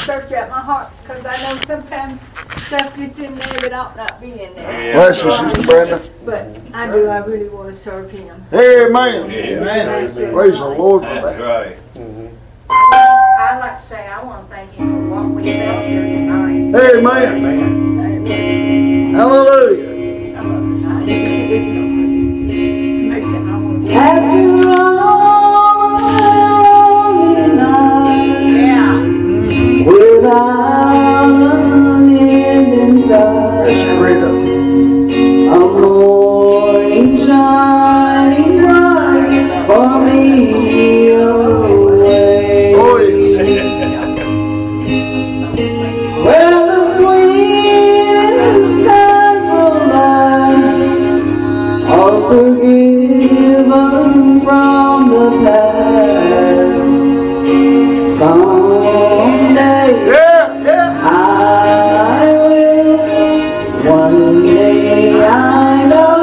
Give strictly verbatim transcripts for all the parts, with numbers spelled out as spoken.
search out my heart because I know sometimes stuff gets in there that ought not be in there. Yeah. Bless you, Sister Brenda. But I do. I really want to serve Him. Amen. Amen. Praise the Lord for that. That's right. Mm-hmm. I'd like to say I want to thank Him for what we felt here tonight. Amen. Amen. Hallelujah. I love this. I need to do something. Makes it. I want to. After all the night, Yeah. without an end in sight, That's great. a morning shining bright for me away. Oh, yes. Well, the sweetest times will last, all's forgiven from the past. Someday Yeah, yeah. I will, one day I know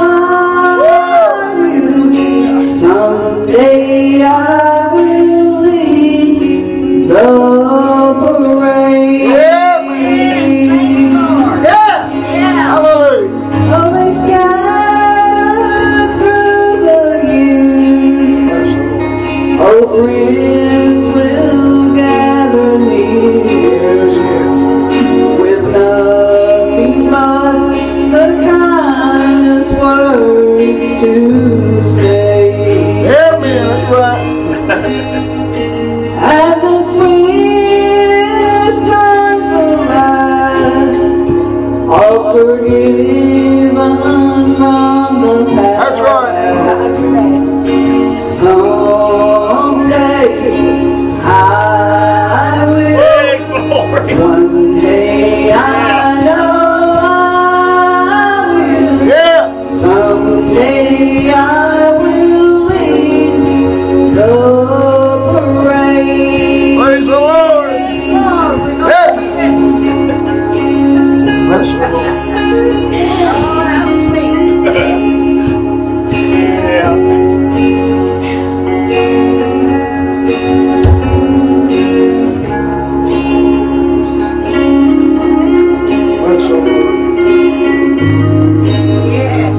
I will, someday I will lead the parade. Yeah, man. Yeah. Hallelujah. Oh, they scattered through the years. Bless the Lord. Oh, friends will gather near. Yes, yes. With nothing but the kindest words to say. Amen. That's right. And the sweetest times will last, all's forgiven from the past. That's right. Someday I will. Hey, glory. One day I know I will. Yeah. Someday I will lead the parade. Praise the Lord. Yeah. Bless the Lord. Oh, how sweet. Yeah. Bless the Lord. Yes.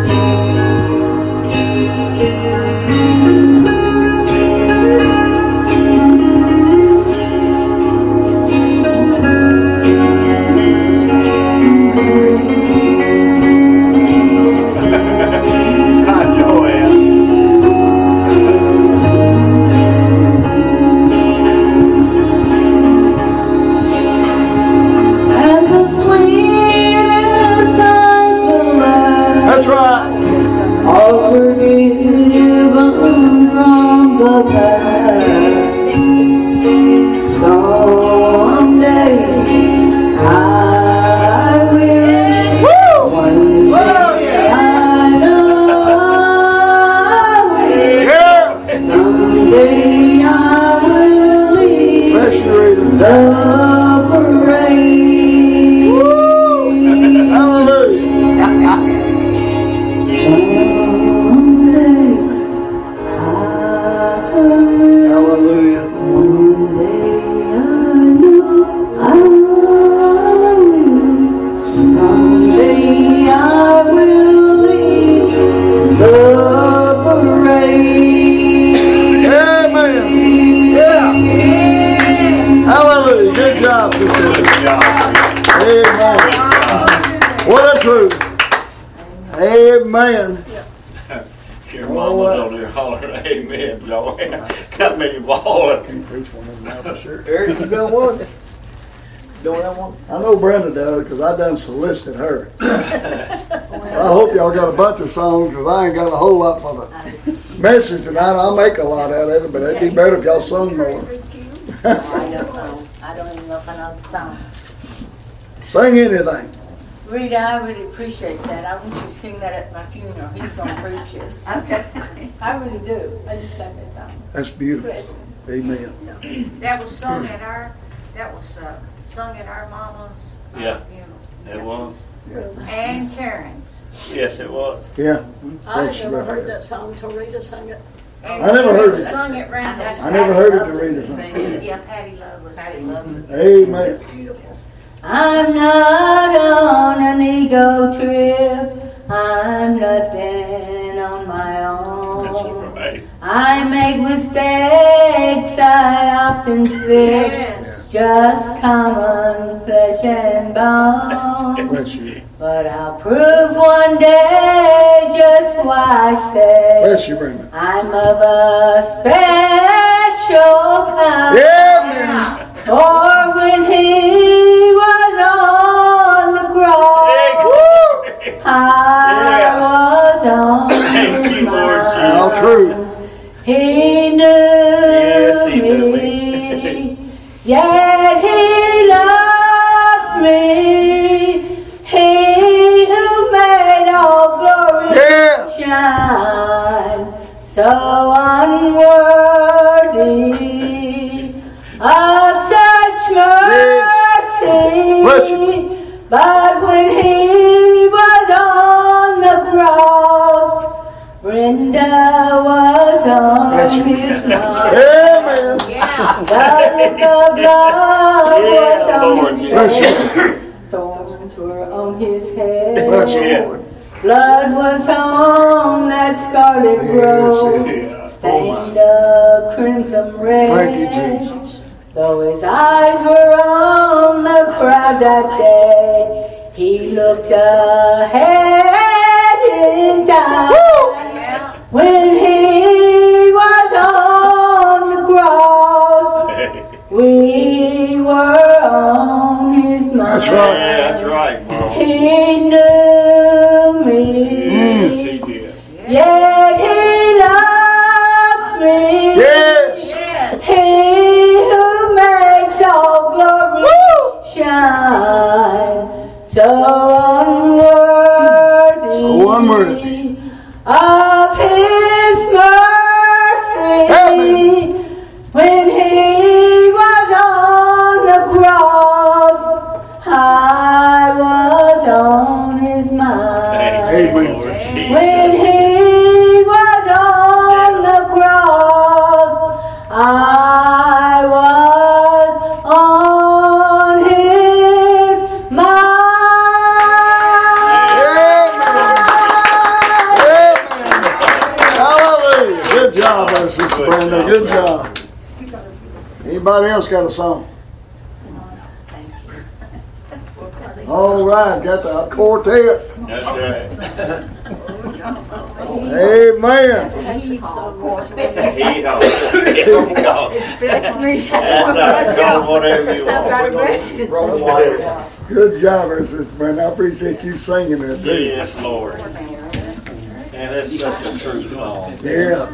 I know it. And the sweetest times will last, That's right. all's forgiven from the past. Someday I will. One day I know I will. Yeah. Someday I will lead Bless you, Rita. the parade. Hallelujah. Someday I will. Hallelujah. One day I know I will. Someday I will lead the parade. Amen. Yeah. Hallelujah. Good job, sister. Good job. Amen. What a truth. Amen. Your mama on there hollering, amen, Joey. Got me balling. Can't preach one of them now for sure. Eric, you got one? Don't have one? I know Brenda does because I done solicited her. I hope y'all got a bunch of songs because I ain't got a whole lot for the message tonight. I'll make a lot out of it, but it'd be better if y'all sung more. I don't know. I don't even know if I know the song. Sing anything. Rita, I really appreciate that. I want you to sing that at my funeral. He's going to preach it. Okay. I really do. I just love that song. That's beautiful. Amen. That was sung at our, that was uh, sung at our mama's uh, Yeah. funeral. It was. And Karen's. Yes, it was. Yeah. I Yes, had never right. heard that song until Rita sang it. And I never heard it. Sung it round us. I never heard it to read it. Yeah, Patty Love was. Patty Love. Amen. I'm not on an ego trip. I'm nothing on my That's own. right. I make mistakes, I often slip. Yes. Just common flesh and bone. Bless you. But I'll prove one day just why I say Bless you, Brenda. I'm of a special kind. Yeah, man. For when he was on the cross, I was on Thank his you, Lord mind. How true. He knew Yes, he knew me, me. yet he loved me. He who made all glory Yeah. shine, so unworthy of such mercy. Bless you. But when he was on the cross, Brenda was on Bless you. his mind. Amen. Yeah. The look of love was Yeah, on Lord, his Bless you. face. Thorns were on his head. Bless you, Yeah. Lord. Blood was on that scarlet Yes, robe, Yeah. stained a crimson red. Thank you, Jesus. Though his eyes were on the crowd that day, he looked ahead in time. Yeah. When he was on the cross, we were on his mind. That's Yeah, right. that's right, Mom. He knew me. Yes, he did. Yet he loved me. Yes. Yes. He who makes all glory shine, so unworthy, So unworthy. of his mercy. Amen. When he was on the cross, I was on his mind. Thank you, Amen. Lord Jesus. When he was on the cross, I was on his mind. Hallelujah. Good job, there, Sister Brenda. Good job. Anybody else got a song? All right, got the quartet. That's right. Amen. He helps. He helps. Bless me. That's right. Call whatever you I've got a want. blessing. Good job, there, Sister Brenda. I appreciate you singing that too. Yes, Lord. And it's such a true song. Yeah.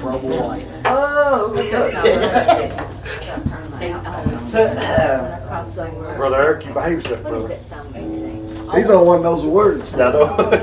Brother Eric, you behave yourself, brother. He's the one that knows the words. I know.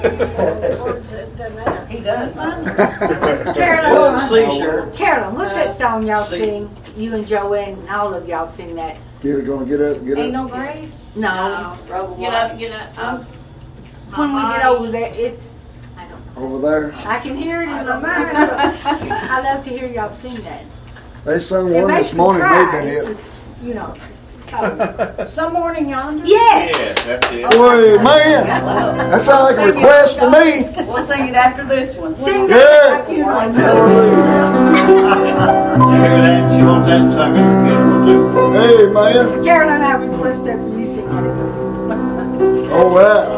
He does. Carolyn, C-shirt. Carolyn, what's that song y'all See. sing? You and Joanne, all of y'all sing that. Get it, gonna get up, get Ain't up. no grave? No. Get up, get up. Um, When we get over there, it's, I don't know. Over there. I can hear it in my mind. I love to hear y'all sing that. They sung It one makes this me morning, cry. they've been It's it. just, You know. oh. Some morning yonder? Yes. Yes, that's it. Boy, man, that sounds like a request to me. We'll sing it after this one. Sing Good. that at my funeral. You hear that? She wants that sung at her funeral too. Hey, man. Carolyn, I request that for you sing that. All right.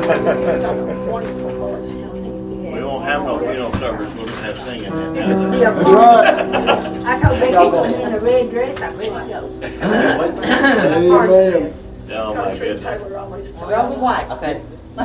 We won't have no funeral service. We'll just have singing that It'll now. be a- That's right. I told Becky to be in a red dress. I'm ready to go. Amen. Oh my goodness. Roll the white. Okay.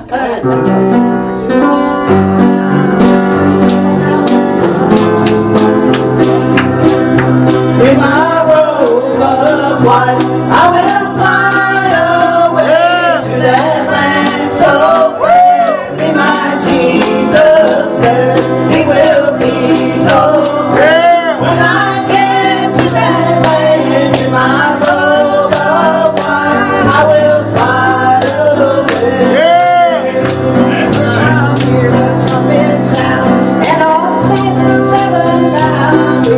In my robe of white, I will fly away to that land so fair. In my Jesus there, He will be so fair. When I get to that land, in my robe of white, I will fly away. That's right. I'll hear a trumpet sound, and all saints will heaven bound.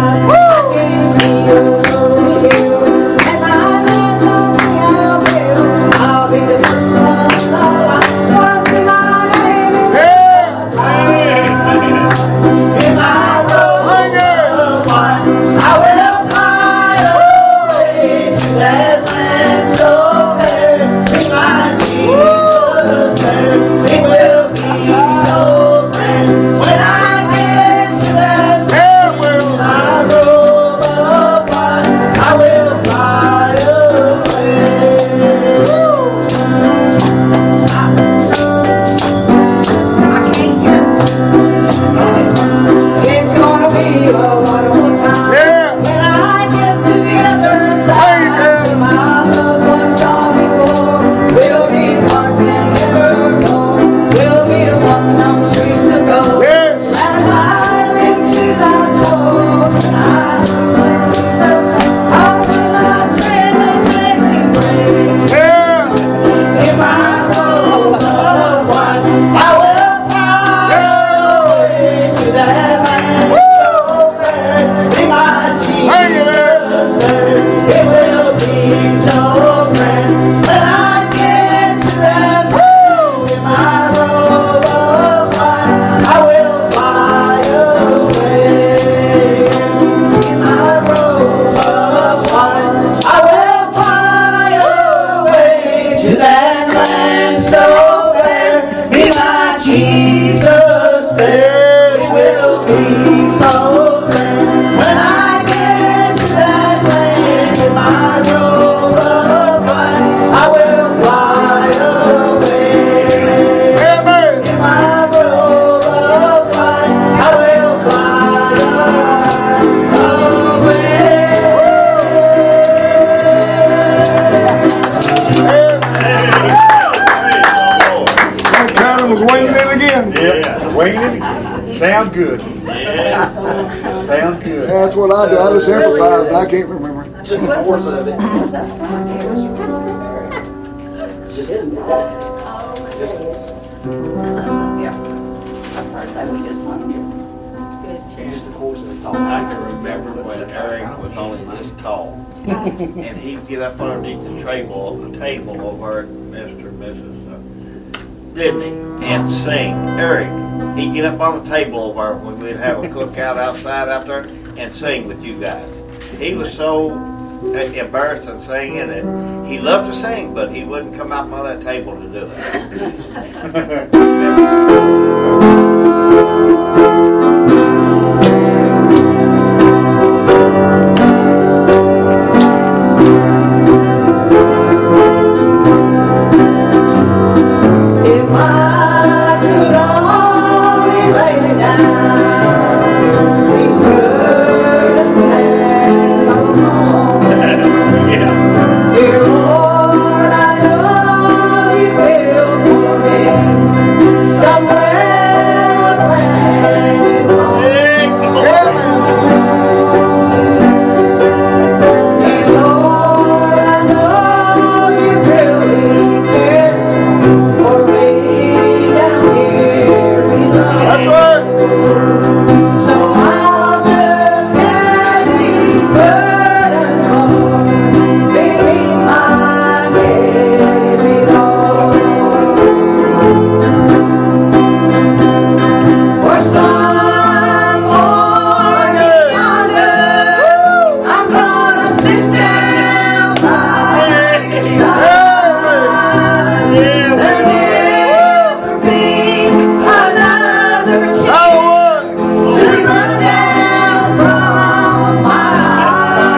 Sound good. Yeah. Sound good. Yeah, that's what I do. I just improvise, and I can't remember. Just the chords of it. Just the chords of it. I can remember when Eric was only this tall, and he'd get up underneath the table, the table over at Mister and Missus Uh, Disney, and sing. Eric, he'd get up on the table over when we'd have a cookout outside out there and sing with you guys. He was so embarrassed in singing it. He loved to sing, but he wouldn't come out on that table to do it. To run down from my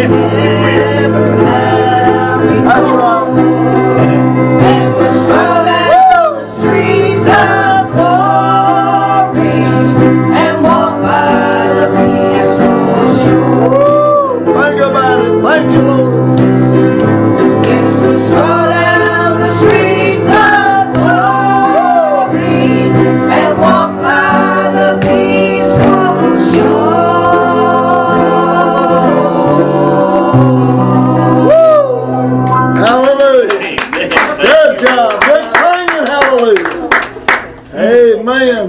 That's right. And we'll stroll down the streets of glory and walk by the peaceful shore. Think about it. Thank you, Lord. Yes, we'll stroll down the streets of glory and walk by the peaceful shore. Hallelujah. Good job. Good singing. Hallelujah. Amen.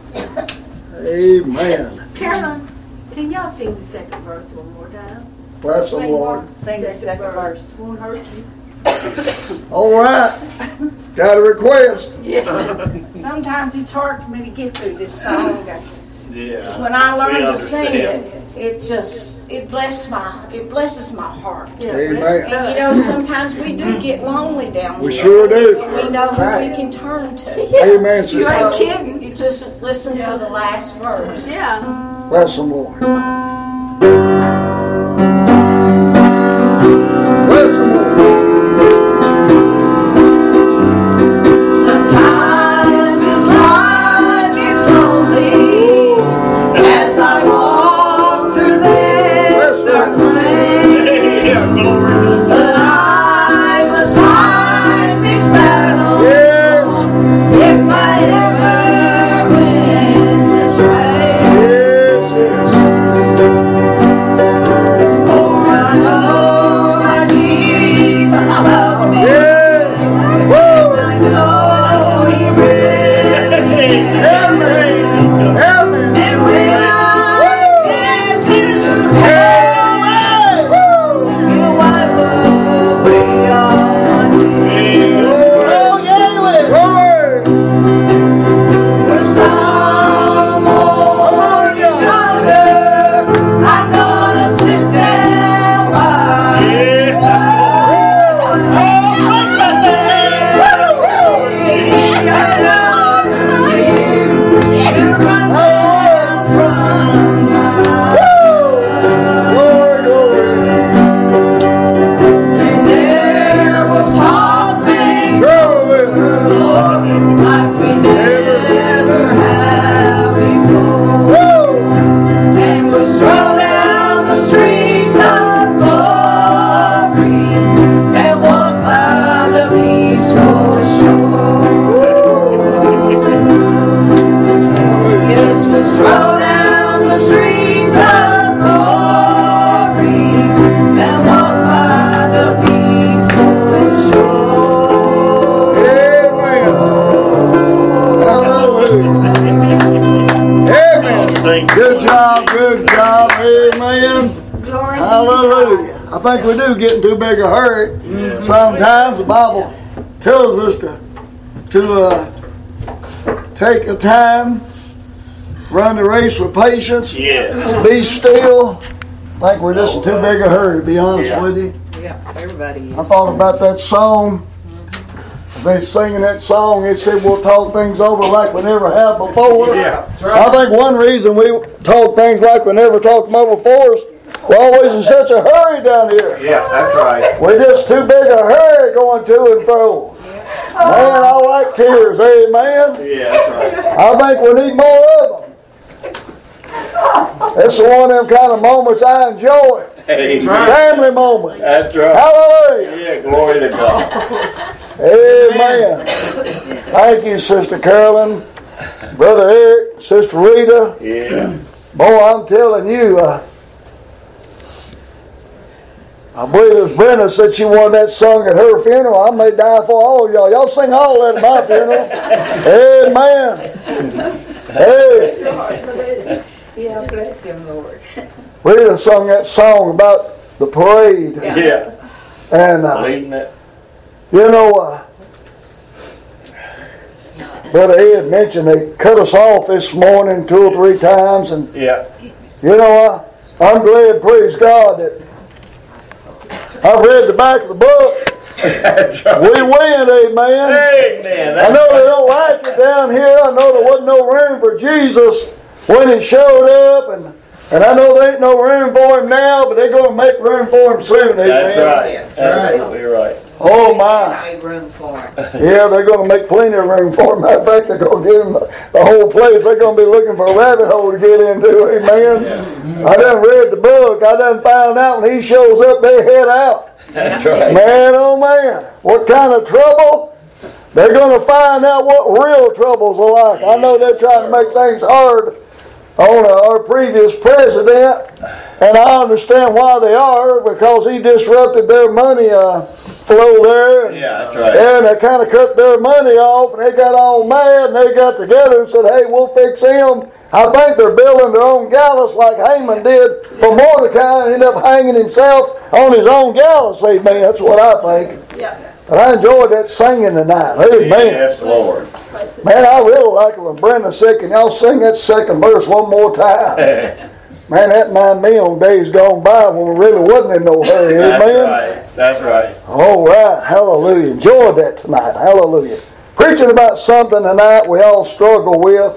Amen. Carolyn, can y'all sing the second verse one more time? Bless the Lord. Sing the second verse. Won't hurt you. All right. Got a request. Sometimes it's hard for me to get through this song. Yeah. When I We learned to sing understand. it, it just, it bless my, it blesses my heart. Amen. And you know, sometimes we do get lonely down We there. sure do. And we know who we can turn to. Amen, You ain't sister. kidding. You just listen to the last verse. Yeah. Bless the Lord. Bless the Lord. Sometimes this life is lonely as I walk through this dark place. Yeah, glory. But I must fight this battle Yes. if I ever win this race. Yes, yes. For I know my Jesus loves me. Yes. I know He reigns. Help me. Help me. And when I get to heaven, He'll wipe away all my tears. Oh, yeah, he will. Glory. For someone younger, I'm gonna sit down by His Glory, glory. Glory. Woo. And we'll stroll down the streets of glory and walk by the peaceful shore. Yes, we'll stroll down the streets of glory and walk by the peaceful shore. Amen. Hallelujah. Amen. Thank you. Good job, good job. Amen. Glory Hallelujah. I think we do get in too big a hurry. Yeah. Sometimes the Bible tells us to to uh, take the time, run the race with patience, Yeah. be still. I think we're just in too big a hurry, to be honest Yeah. with you. Yeah, everybody I is. thought about that song. As they singing that song, it said we'll talk things over like we never have before. Yeah. That's right. I think one reason we talk things like we never talked about before is we're always in such a hurry down here. Yeah, that's right. We're just too big a hurry going to and fro. Man, I like tears, amen. Yeah, that's right. I think we need more of them. It's one of them kind of moments I enjoy. Amen. Family moment. That's right. Hallelujah. Yeah, glory to God. Amen. Thank you, Sister Carolyn, Brother Eric, Sister Rita. Yeah. Boy, I'm telling you, uh, I believe it was Brenda said she wanted that sung at her funeral. I may die for all of y'all. Y'all sing all that at my funeral. Amen. Hey, Yeah, bless him, Lord. Rita sung that song about the parade. Yeah. And, uh, Leading it. you know, uh, Brother Ed mentioned they cut us off this morning two or three times. And, Yeah. you know, I, I'm glad, praise God, that I've read the back of the book. That's right. We win, amen. Amen. I know they don't like it down here. I know there wasn't no room for Jesus when he showed up. And And I know there ain't no room for him now, but they're going to make room for him soon. That's Amen. right. That's Absolutely right. Oh my. Make room for him. Yeah, they're going to make plenty of room for him. Matter of fact, they're going to give him the, the whole place. They're going to be looking for a rabbit hole to get into. Amen. Yeah. I done read the book. I done found out when he shows up, they head out. That's right. Man, oh man. What kind of trouble? They're going to find out what real troubles are like. I know they're trying to make things hard on uh, our previous president, and I understand why they are, because he disrupted their money uh, flow there. And, Yeah, that's right. and they kind of cut their money off, and they got all mad, and they got together and said, hey, we'll fix him. I think they're building their own gallows like Haman did for Mordecai, and ended up hanging himself on his own gallows. Amen. That's what I think. Yeah. But I enjoyed that singing tonight. Amen. Yes, Lord. Man, I really like it when Brenda said, can y'all sing that second verse one more time? Man, that reminded me on days gone by when we really wasn't in no hurry. That's Amen. right. That's right. All right. Hallelujah. Enjoyed that tonight. Hallelujah. Preaching about something tonight we all struggle with.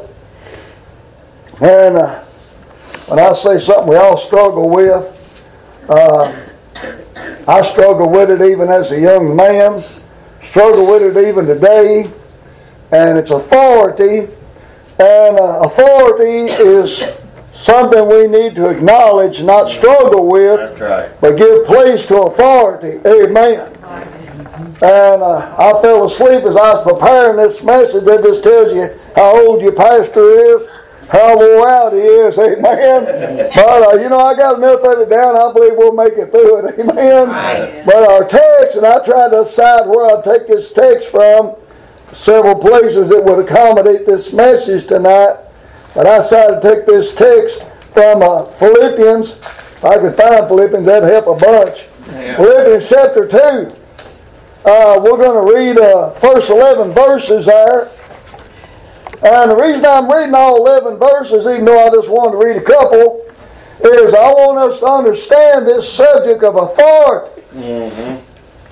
And uh, when I say something we all struggle with, uh, I struggle with it even as a young man. Struggle with it even today. And it's authority. And uh, authority is something we need to acknowledge, not struggle with. That's right. But give place to authority. Amen. And uh, I fell asleep as I was preparing this message. That just tells you how old your pastor is, how wore out he is. Amen. But uh, you know, I got enough of it down. I believe we'll make it through it. Amen. Right. But our text, and I tried to decide where I'd take this text from, several places that would accommodate this message tonight. But I decided to take this text from uh, Philippians. If I could find Philippians, that'd help a bunch. Yeah. Philippians chapter two. Uh, we're going to read uh, first eleven verses there. And the reason I'm reading all eleven verses, even though I just wanted to read a couple, is I want us to understand this subject of authority. Mm-hmm.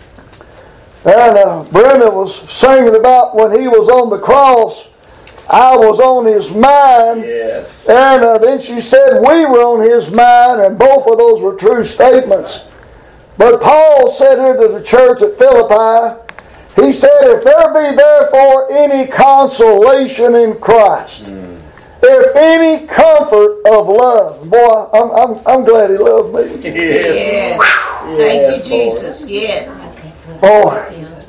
And uh, Brenda was singing about when he was on the cross, I was on his mind. Yes. And uh, then she said we were on his mind, and both of those were true statements. But Paul said here to the church at Philippi, he said, if there be therefore any consolation in Christ, mm. if any comfort of love, boy, I'm, I'm, I'm glad he loved me. Yes. Yes. Thank you, Jesus. Yes. Boy,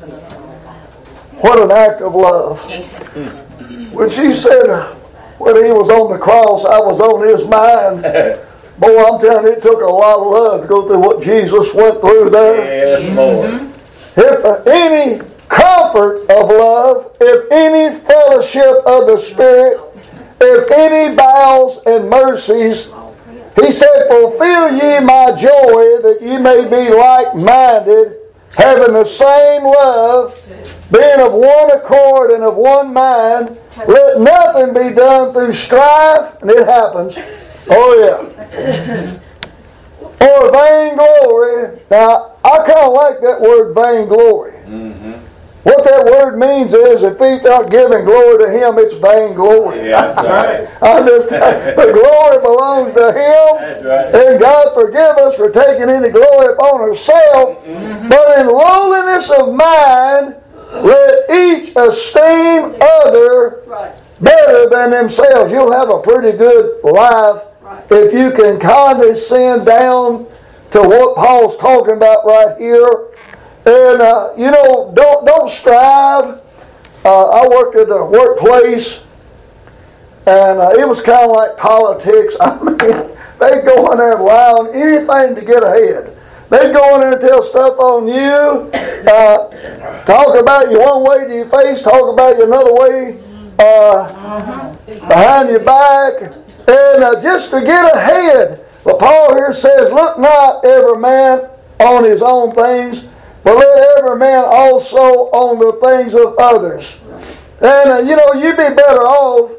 what an act of love. When she said, uh, when he was on the cross, I was on his mind. Boy, I'm telling you, it took a lot of love to go through what Jesus went through there. Yes, Lord. If uh, any comfort of love, if any fellowship of the Spirit, if any bowels and mercies, he said, fulfill ye my joy that ye may be like-minded, having the same love, being of one accord and of one mind. Let nothing be done through strife, and it happens. Oh yeah. Or vainglory. Now, I kind of like that word vainglory. Mm-hmm. What that word means is if he's not giving glory to him, it's vainglory. Yeah, that's right. I understand. The glory belongs to him. That's right. And God forgive us for taking any glory upon ourselves. Mm-hmm. But in lowliness of mind, let each esteem other better than themselves. You'll have a pretty good life if you can condescend down to what Paul's talking about right here. And, uh, you know, don't don't strive. Uh, I worked at a workplace, and uh, it was kind of like politics. I mean, they go in there and lie on anything to get ahead. They go in there and tell stuff on you, uh, talk about you one way to your face, talk about you another way uh, behind your back, and uh, just to get ahead. But Paul here says, look not every man on his own things, but let every man also on the things of others. And uh, you know, you'd be better off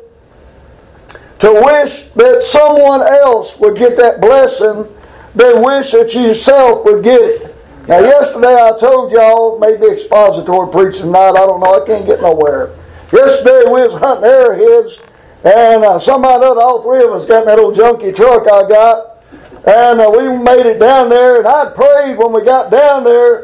to wish that someone else would get that blessing than wish that you yourself would get it. Now, yesterday I told y'all, maybe expository preaching tonight, I don't know, I can't get nowhere. Yesterday we was hunting arrowheads, And uh, somebody other, all three of us got in that old junky truck I got. And uh, we made it down there. And I prayed when we got down there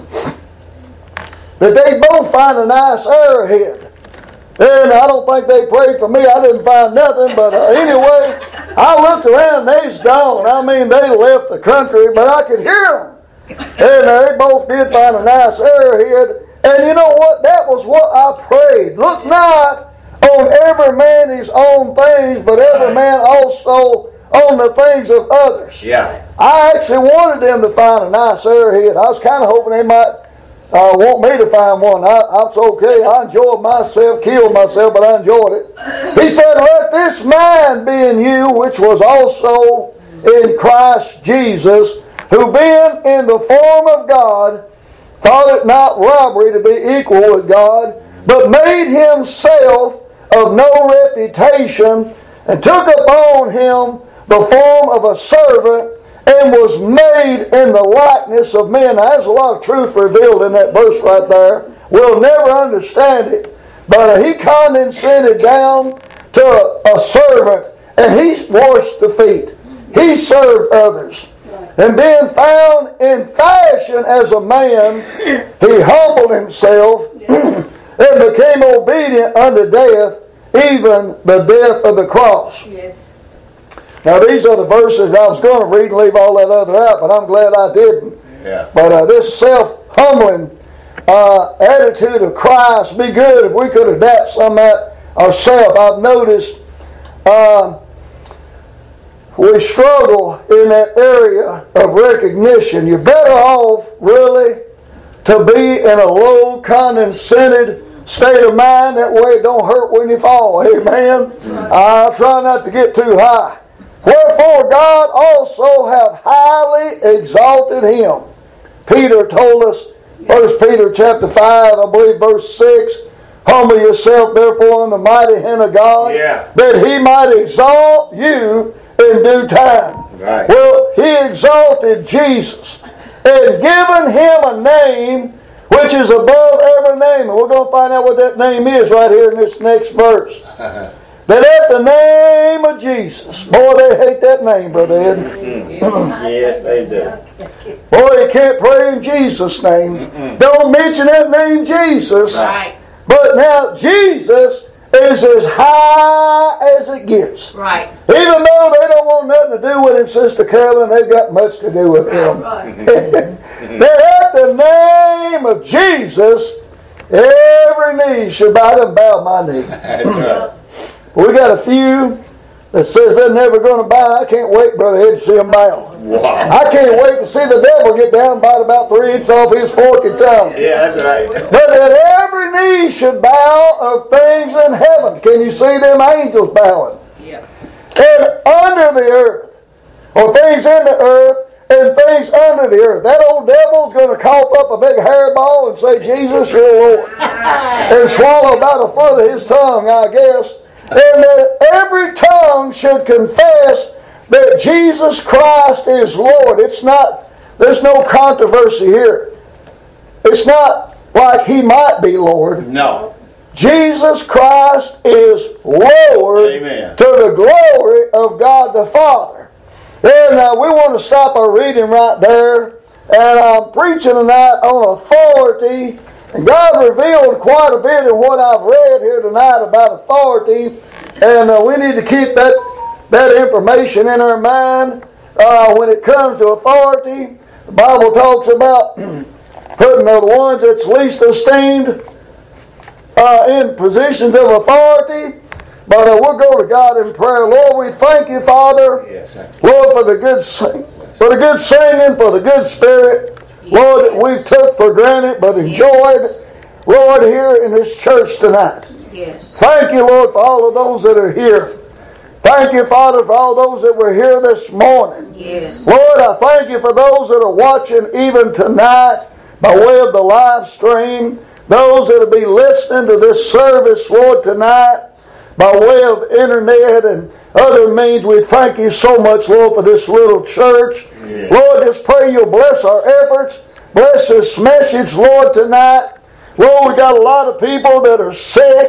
that they both find a nice arrowhead. And I don't think they prayed for me. I didn't find nothing. But uh, anyway, I looked around and they's gone. I mean, they left the country, but I could hear them. And uh, they both did find a nice arrowhead. And you know what? That was what I prayed. Look not on every man his own things, but every man also on the things of others. Yeah. I actually wanted them to find a nice arrowhead. I was kind of hoping they might Uh, want me to find one. I, I was okay. I enjoyed myself, killed myself, but I enjoyed it. He said, let this mind be in you, which was also in Christ Jesus, who being in the form of God, thought it not robbery to be equal with God, but made himself of no reputation, and took upon him the form of a servant, and was made in the likeness of men. Now, there's a lot of truth revealed in that verse right there. We'll never understand it. But uh, he condescended down to a, a servant, and he washed the feet. He served others. And being found in fashion as a man, he humbled himself and became obedient unto death, even the death of the cross. Yes. Now these are the verses I was going to read and leave all that other out, but I'm glad I didn't. Yeah. But uh, this self-humbling uh, attitude of Christ, be good if we could adapt some of that ourselves. I've noticed uh, we struggle in that area of recognition. You're better off, really, to be in a low, condescended state of mind. That way it don't hurt when you fall. Amen? I try not to get too high. Wherefore God also hath highly exalted him. Peter told us, First Peter chapter five, I believe verse six, humble yourself therefore in the mighty hand of God, yeah. that he might exalt you in due time. Right. Well, he exalted Jesus and given him a name which is above every name. And we're going to find out what that name is right here in this next verse. That at the name of Jesus, boy, they hate that name, Brother Ed. Yes, they do. Boy, you can't pray in Jesus' name. Mm-mm. Don't mention that name, Jesus. Right. But now, Jesus is as high as it gets. Right. Even though they don't want nothing to do with him, Sister Carolyn, they've got much to do with him. That at the name of Jesus, every knee should bow and bow my knee. That's right. We got a few that says they're never going to bow. I can't wait, Brother Ed, to see them bow. Wow. I can't wait to see the devil get down and bite about three inches off his forked tongue. Yeah, that's right. But that every knee should bow of things in heaven. Can you see them angels bowing? Yeah. And under the earth, or things in the earth, and things under the earth. That old devil's going to cough up a big hairball and say, Jesus, you're Lord. And swallow about a foot of his tongue, I guess. And that every tongue should confess that Jesus Christ is Lord. It's not, there's no controversy here. It's not like he might be Lord. No. Jesus Christ is Lord. Amen. To the glory of God the Father. And uh, we want to stop our reading right there. And I'm preaching tonight on authority. And God revealed quite a bit in what I've read here tonight about authority. And uh, we need to keep that, that information in our mind uh, when it comes to authority. The Bible talks about putting the ones that's least esteemed uh, in positions of authority. But uh, we'll go to God in prayer. Lord, we thank you, Father. Yes, sir. Lord, for the good sing- for the good singing, for the good spirit. Lord, that we took for granted but enjoyed, Lord, here in this church tonight. Yes. Thank you, Lord, for all of those that are here. Thank you, Father, for all those that were here this morning. Yes. Lord, I thank you for those that are watching even tonight by way of the live stream. Those that will be listening to this service, Lord, tonight by way of internet and other means. We thank you so much, Lord, for this little church. Yeah. Lord, just pray you'll bless our efforts. Bless this message, Lord, tonight. Lord, we got a lot of people that are sick.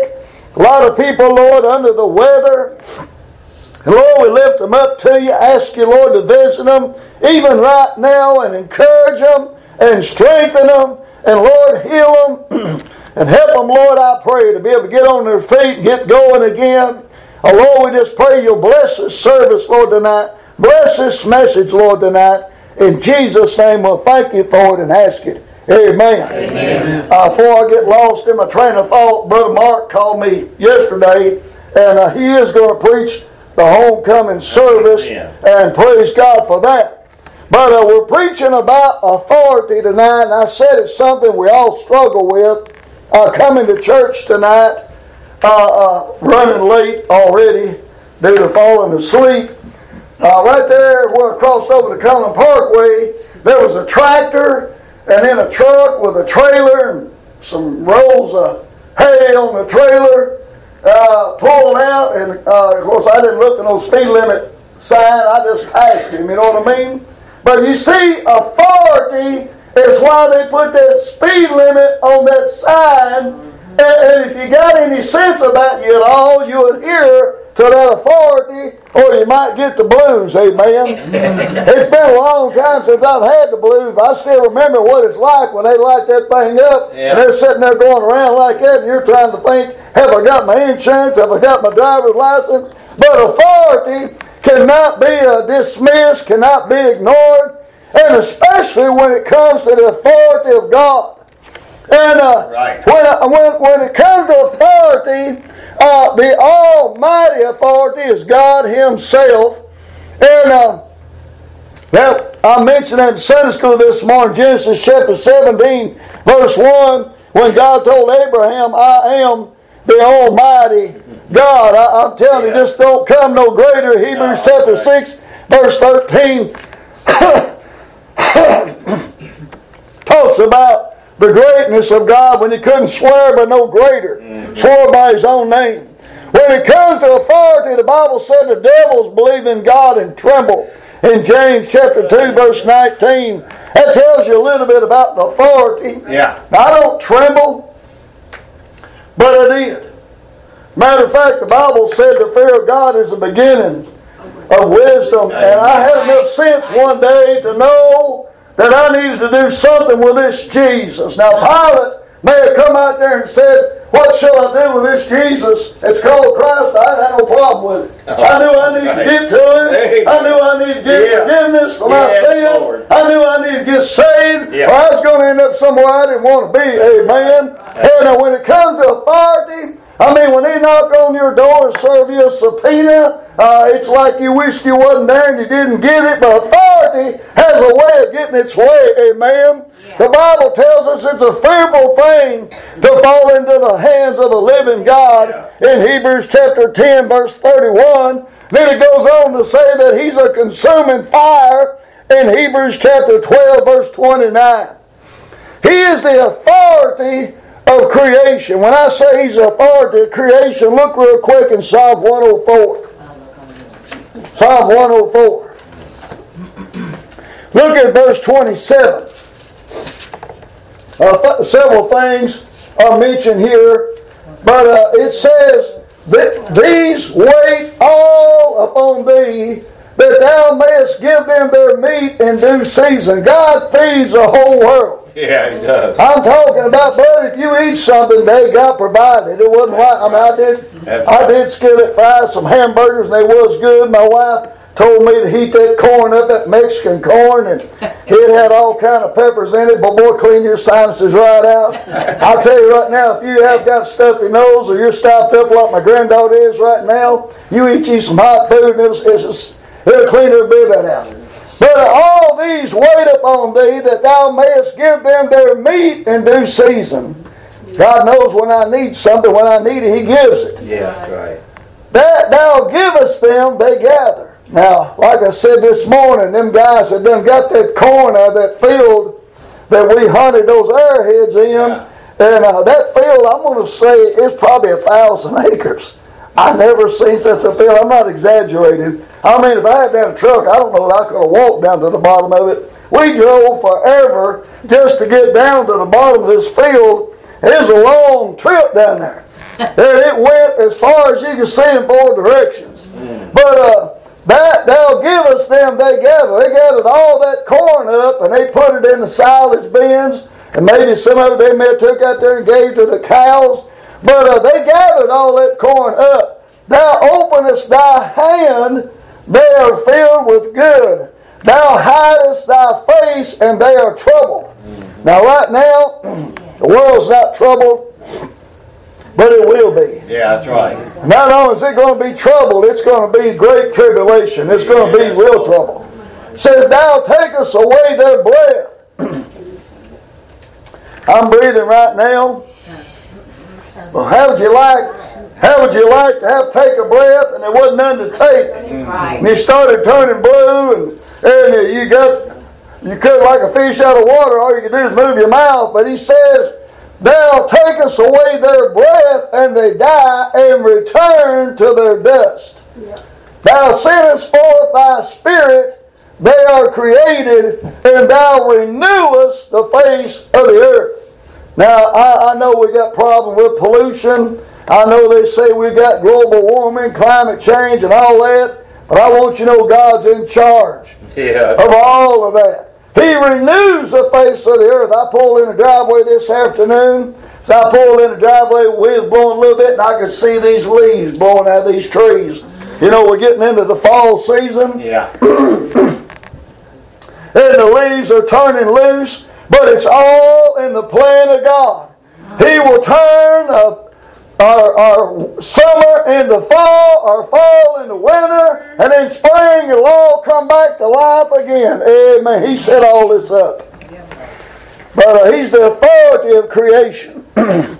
A lot of people, Lord, under the weather. And Lord, we lift them up to you. Ask you, Lord, to visit them even right now and encourage them and strengthen them. And Lord, heal them and help them, Lord, I pray, to be able to get on their feet and get going again. Oh, Lord, we just pray you'll bless this service, Lord, tonight. Bless this message, Lord, tonight. In Jesus' name, we'll thank you for it and ask it. Amen. Amen. Uh, before I get lost in my train of thought, Brother Mark called me yesterday, and uh, he is going to preach the homecoming service, Amen. And praise God for that. But uh, we're preaching about authority tonight, and I said it's something we all struggle with. Uh, coming to church tonight, uh, uh, running late already due to falling asleep. Uh, right there where I crossed over the Cullen Parkway, there was a tractor and then a truck with a trailer and some rolls of hay on the trailer. Uh, pulled out, and uh, of course I didn't look at no speed limit sign. I just passed him, you know what I mean? But you see, authority is why they put that speed limit on that sign. And, and if you got any sense about you at all, you adhere to that authority, or you might get the blues. Amen. It's been a long time since I've had the blues, but I still remember what it's like when they light that thing up, yeah. And they're sitting there going around like that, and you're trying to think, have I got my insurance? Have I got my driver's license? But authority cannot be uh, dismissed, cannot be ignored, and especially when it comes to the authority of God. And uh, right. when, uh, when, when it comes to authority, uh, the almighty authority is God Himself. And uh, now, I mentioned in Sunday school this morning, Genesis chapter seventeen, verse one, when God told Abraham, I am the Almighty God. I, I'm telling yeah. you, this don't come no greater. Hebrews no, chapter right. six, verse thirteen talks about the greatness of God when He couldn't swear by no greater. Mm-hmm. Swore by His own name. When it comes to authority, the Bible said the devils believe in God and tremble. In James chapter two, verse nineteen, that tells you a little bit about the authority. Yeah. Now, I don't tremble, but I did. Matter of fact, the Bible said the fear of God is the beginning of wisdom. And I had enough sense one day to know that I needed to do something with this Jesus. Now, Pilate may have come out there and said, what shall I do with this Jesus? It's called Christ. I had no problem with it. I knew I needed to get to Him. I knew I needed to get yeah. forgiveness for my yeah, sin. Lord. I knew I needed to get saved. Yeah. Or I was going to end up somewhere I didn't want to be. Amen. And uh, when it comes to authority, I mean, when they knock on your door and serve you a subpoena, uh, it's like you wished you wasn't there and you didn't get it. But authority has a way of getting its way. Amen. Yeah. The Bible tells us it's a fearful thing to fall into the hands of the living God. Yeah. In Hebrews chapter ten, verse thirty-one. Then it goes on to say that He's a consuming fire in Hebrews chapter twelve, verse twenty-nine. He is the authority of creation. When I say He's the authority of creation, look real quick in Psalm one oh four. Psalm one oh four. Look at verse twenty-seven. Uh, th- several things are mentioned here, but uh, it says that these wait all upon Thee, that Thou mayest give them their meat in due season. God feeds the whole world. Yeah, He does. I'm talking about, brother, if you eat something, they got provided. It wasn't right. I mean, I did, I did skillet fry some hamburgers, and they was good. My wife told me to heat that corn up, that Mexican corn, and it had all kind of peppers in it. But boy, clean your sinuses right out. I'll tell you right now, if you have got stuffy nose or you're stopped up like my granddaughter is right now, you eat you some hot food, and it'll, it'll, it'll clean every bit of that out. But all these wait upon Thee, that Thou mayest give them their meat in due season. God knows when I need something, when I need it, He gives it. Yeah, that's right. That Thou givest them, they gather. Now, like I said this morning, them guys that done got that corn out of that field that we hunted those airheads in, yeah. and uh, that field, I'm going to say, is probably a thousand acres. I never seen such a field. I'm not exaggerating. I mean, if I had that truck, I don't know that I could have walked down to the bottom of it. We drove forever just to get down to the bottom of this field. It was a long trip down there. And it went as far as you could see in four directions. But uh, that thou givest them, they gathered. They gathered all that corn up and they put it in the silage bins. And maybe some of it they may have took out there and gave to the cows. But uh, they gathered all that corn up. Thou openest thy hand, they are filled with good. Thou hidest thy face, and they are troubled. Now right now, the world's not troubled, but it will be. Yeah, that's right. Not only is it going to be troubled, it's going to be great tribulation. It's going to be real trouble. It says, thou takest away their breath. I'm breathing right now. Well, how would you like how would you like to have to take a breath and there wasn't none to take? Right. And you started turning blue and, and you got you could like a fish out of water, all you can do is move your mouth. But he says, thou takest away their breath and they die and return to their dust. Yep. Thou sendest forth thy spirit, they are created, and thou renewest the face of the earth. Now, I, I know we got problem with pollution. I know they say we got global warming, climate change, and all that. But I want you to know God's in charge yeah. of all of that. He renews the face of the earth. I pulled in the driveway this afternoon. So I pulled in the driveway, the wind was blowing a little bit, and I could see these leaves blowing out of these trees. You know, we're getting into the fall season. Yeah. And the leaves are turning loose. But it's all in the plan of God. He will turn uh, our, our summer into fall, our fall into winter, and in spring it'll all come back to life again. Amen. He set all this up. But uh, He's the authority of creation. I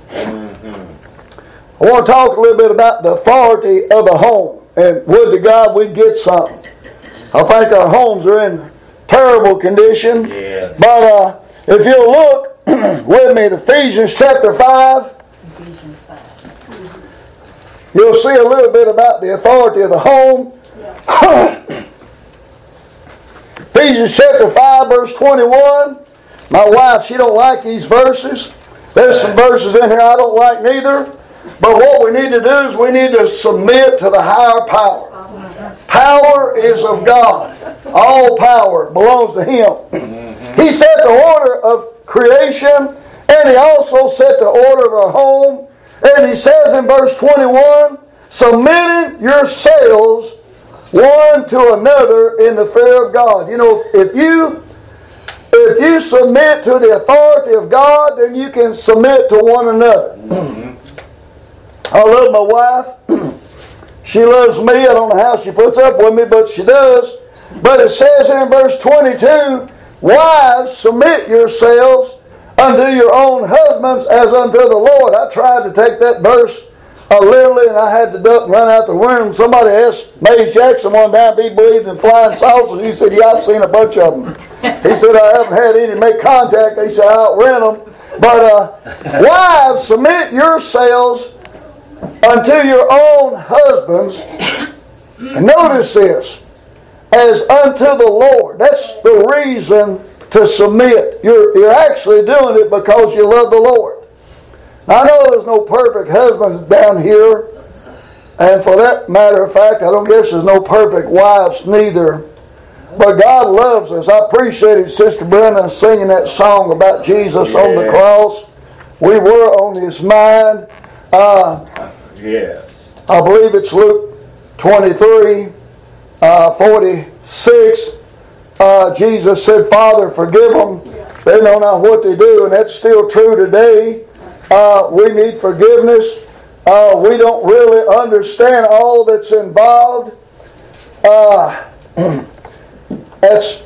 want to talk a little bit about the authority of the home. And would to God we'd get some. I think our homes are in terrible condition. Yeah. But uh, if you'll look with me at Ephesians chapter five, Ephesians five, you'll see a little bit about the authority of the home. Yeah. Ephesians chapter five, verse twenty-one. My wife, she don't like these verses. There's some verses in here I don't like neither. But what we need to do is we need to submit to the higher power. Power is of God. All power belongs to Him. He set the order of creation, and He also set the order of our home. And He says in verse twenty-one, submitting yourselves one to another in the fear of God. You know, if you if you submit to the authority of God, then you can submit to one another. I love my wife. She loves me. I don't know how she puts up with me, but she does. But it says here in verse twenty-two, wives, submit yourselves unto your own husbands as unto the Lord. I tried to take that verse uh, literally, and I had to duck and run out the room. Somebody asked Mays Jackson one time if he believed in flying saucers. He said, yeah, I've seen a bunch of them. He said, I haven't had any make contact. He said, I outrent them. But uh, wives, submit yourselves unto your own husbands. And notice this, as unto the Lord. That's the reason to submit. You're, you're actually doing it because you love the Lord. Now, I know there's no perfect husbands down here. And for that matter of fact, I don't guess there's no perfect wives neither. But God loves us. I appreciated Sister Brenda singing that song about Jesus yeah. on the cross. We were on His mind. Uh, yeah. I believe it's Luke twenty-three, uh, forty-six. Uh, Jesus said, Father, forgive them. They know not what they do. And that's still true today. Uh, we need forgiveness. Uh, we don't really understand all that's involved. Uh, that's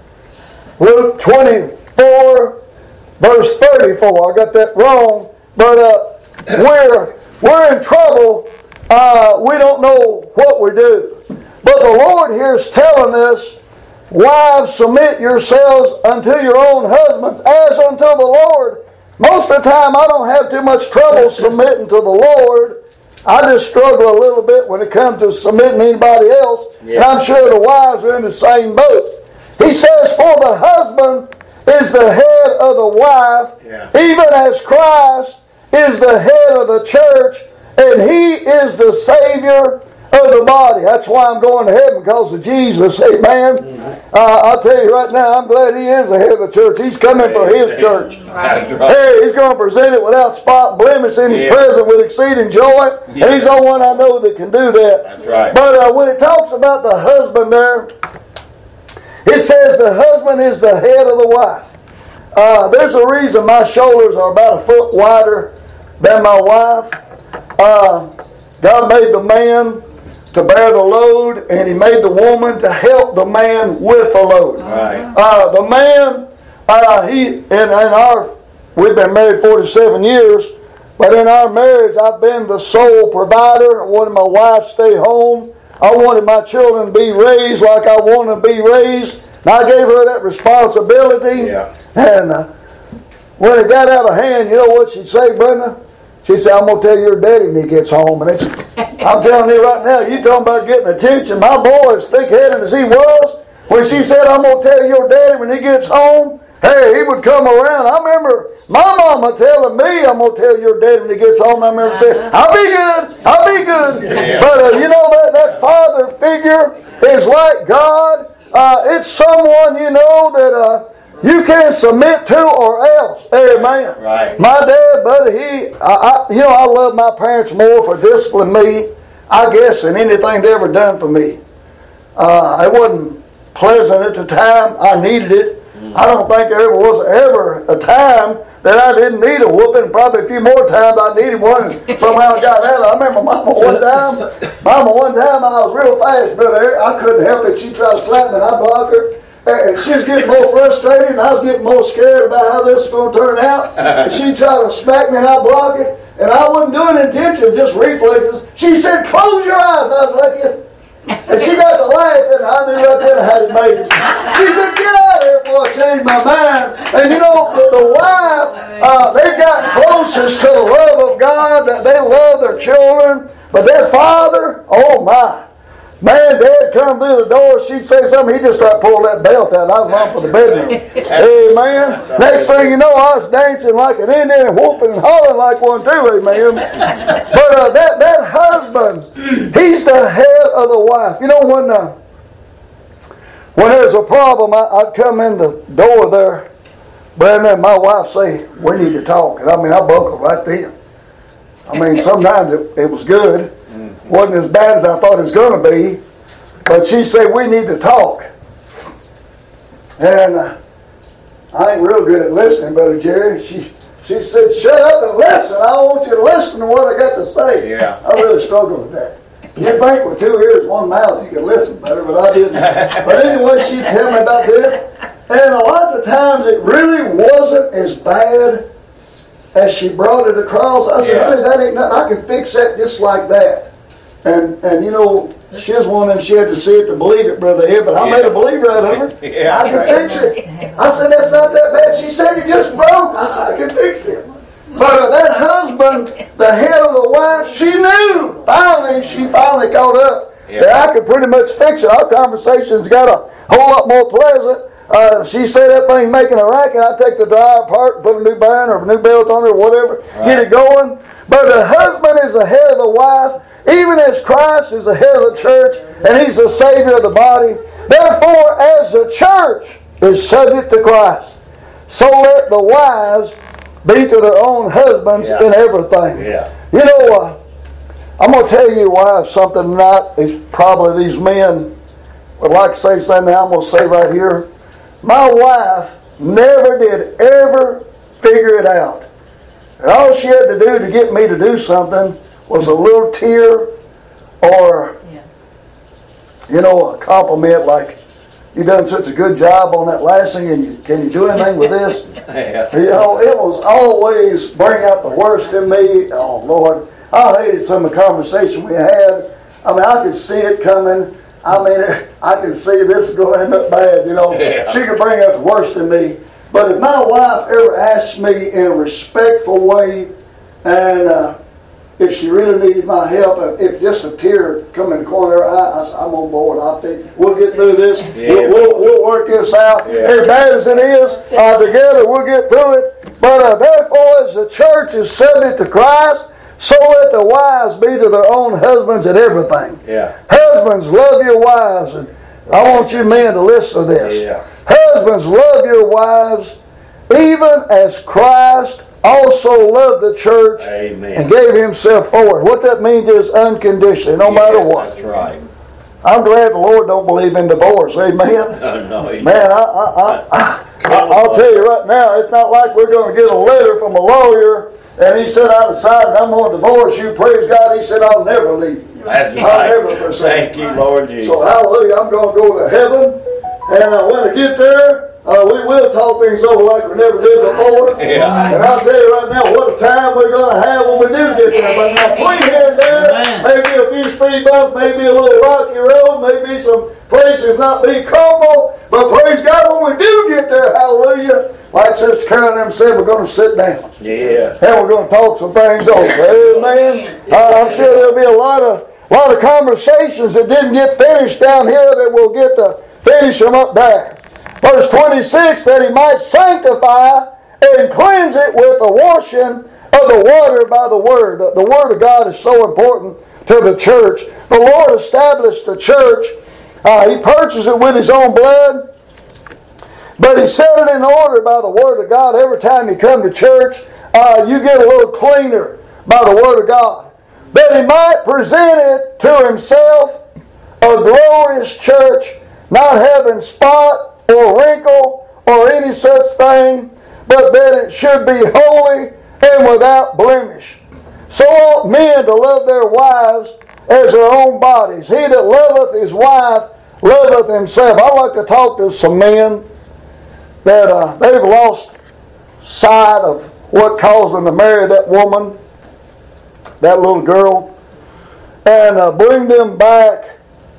Luke twenty-four, verse thirty-four. I got that wrong. But uh, we're, we're in trouble. Uh, we don't know what we do. But the Lord here is telling us, wives, submit yourselves unto your own husbands as unto the Lord. Most of the time I don't have too much trouble submitting to the Lord. I just struggle a little bit when it comes to submitting to anybody else. Yeah. And I'm sure the wives are in the same boat. He says, for the husband is the head of the wife, yeah. even as Christ is the head of the church, And He is the Savior of the body. That's why I'm going to heaven, because of Jesus. Amen. Uh, I'll tell you right now, I'm glad He is the head of the church. He's coming for His church. That's right. Hey, He's going to present it without spot, blemish in His Yeah. presence with exceeding joy. Yeah. And He's the one I know that can do that. That's right. But uh, when it talks about the husband there, it says the husband is the head of the wife. Uh, there's a reason my shoulders are about a foot wider than my wife. Uh, God made the man to bear the load, and He made the woman to help the man with the load. Right. Uh, the man, uh, he in, in our, we've been married forty-seven years, but in our marriage, I've been the sole provider. I wanted my wife to stay home. I wanted my children to be raised like I want to be raised. And I gave her that responsibility. Yeah. And uh, when it got out of hand, you know what she'd say, Brenda? She'd say, I'm going to tell your daddy when he gets home. And it's, I'm telling you right now, you talking about getting attention. My boy, as thick-headed as he was, when she said, I'm going to tell your daddy when he gets home, hey, he would come around. I remember my mama telling me, I'm going to tell your daddy when he gets home. I remember saying, I'll be good, I'll be good. Yeah. But uh, you know, that, that father figure is like God. Uh, it's someone, you know, that uh, you can submit to or else. Amen. Right. My dad, buddy, he, I, I, you know, I love my parents more for disciplining me, I guess, than anything they ever done for me. Uh, it wasn't pleasant at the time. I needed it. I don't think there ever was ever a time that I didn't need a whooping. Probably a few more times I needed one, and somehow I got out. I remember Mama one time. Mama one time I was real fast, brother. I couldn't help it. She tried to slap me, and I blocked her. And she was getting more frustrated, and I was getting more scared about how this was going to turn out. And she tried to smack me, and I blocked it. And I wasn't doing it intention, just reflexes. She said, "Close your eyes." And I was like, yeah. And she got to laughing, and I knew right then I had it made. She said, "Get out of here before I change my mind." And you know, the, the wife, uh, they've got closest to the love of God, that they love their children. But that father, oh my. Man, Dad come through the door, she'd say something, he'd just start pulling that belt out, and I was run for the bedroom. Amen. Next thing you know, I was dancing like an Indian and whooping and hollering like one too, amen. But uh, that, that husband, he's the head of the wife. You know, when uh, when there's a problem, I, I'd come in the door there, Brandon, and my wife say, we need to talk. And I mean, I buckled right then. I mean, sometimes it, it was good. Wasn't as bad as I thought it was going to be, but she said we need to talk. And uh, I ain't real good at listening, Brother Jerry. She she said, "Shut up and listen. I want you to listen to what I got to say." Yeah. I really struggled with that. You'd think with two ears, one mouth, you could listen better, but I didn't. But anyway, she'd tell me about this, and a lot of times it really wasn't as bad as she brought it across. I said, Yeah. "Honey, that ain't nothing. I can fix that just like that." And and you know, she was one of them, she had to see it to believe it, Brother Ed, but I Yeah. made a believer out of her. Yeah. I can fix it. I said, "That's not that bad." She said, "It just broke." I said, "I can fix it." But uh, that husband, the head of the wife, she knew. Finally, she finally caught up Yeah. that I could pretty much fix it. Our conversations got a whole lot more pleasant. Uh, she said that thing making a racket, I take the dryer apart and put a new bearing or a new belt on it or whatever, Right. get it going. But the husband is the head of the wife, even as Christ is the head of the church, and He's the Savior of the body. Therefore, as the church is subject to Christ, so let the wives be to their own husbands Yeah. in everything. Yeah. You know, uh, I'm going to tell you why something tonight is probably these men would like to say something I'm going to say right here. My wife never did ever figure it out. And all she had to do to get me to do something was a little tear or, Yeah. you know, a compliment like, "You done such a good job on that last thing, and you, can you do anything with this?" Yeah. You know, it was always bring out the worst in me. Oh, Lord. I hated some of the conversation we had. I mean, I could see it coming. I mean, I could see this is going to end up bad, you know. Yeah. She could bring out the worst in me. But if my wife ever asked me in a respectful way, and uh, if she really needed my help, if just a tear come in the corner of her eye, I said, "I'm on board. I'll fix it. We'll get through this. Yeah. We'll, we'll, we'll work this out. Yeah. As bad as it is, uh, together we'll get through it." But uh, therefore, as the church is subject to Christ, So let the wives be to their own husbands in everything. Yeah. Husbands, love your wives. And I want you men to listen to this. Yeah. Husbands, love your wives, even as Christ also loved the church Amen. and gave himself for it. What that means is unconditionally, no matter Yeah, what. That's right. I'm glad the Lord don't believe in divorce. Amen. No, no, he Man, I, I, I, I, I, I'll tell you right now, it's not like we're going to get a letter from a lawyer and he said, I decided I'm going to divorce you. Praise God. He said, I'll never leave you. That's I'll right. never forsake Thank you, Lord Jesus. So hallelujah, I'm going to go to heaven. And uh, when I get there, uh, we will talk things over like we never did before. Yeah. And I'll tell you right now, what a time we're going to have when we do get there. But now, between here and there, Amen. maybe a few speed bumps, maybe a little rocky road, maybe some places not be comfortable. But praise God, when we do get there, hallelujah, like Sister Carol and them said, we're going to sit down. Yeah. And we're going to talk some things over. Amen. Uh, I'm sure there'll be a lot of lot of conversations that didn't get finished down here that we'll get to finish them up there. Verse twenty-six, that he might sanctify and cleanse it with the washing of the water by the word. The word of God is so important to the church. The Lord established the church. Uh, he purchased it with his own blood. But he set it in order by the word of God. Every time you come to church, uh, you get a little cleaner by the word of God. That he might present it to himself a glorious church, not having spot or wrinkle or any such thing, but that it should be holy and without blemish. So ought men to love their wives as their own bodies. He that loveth his wife loveth himself. I like to talk to some men that uh, they've lost sight of what caused them to marry that woman, that little girl, and uh, bring them back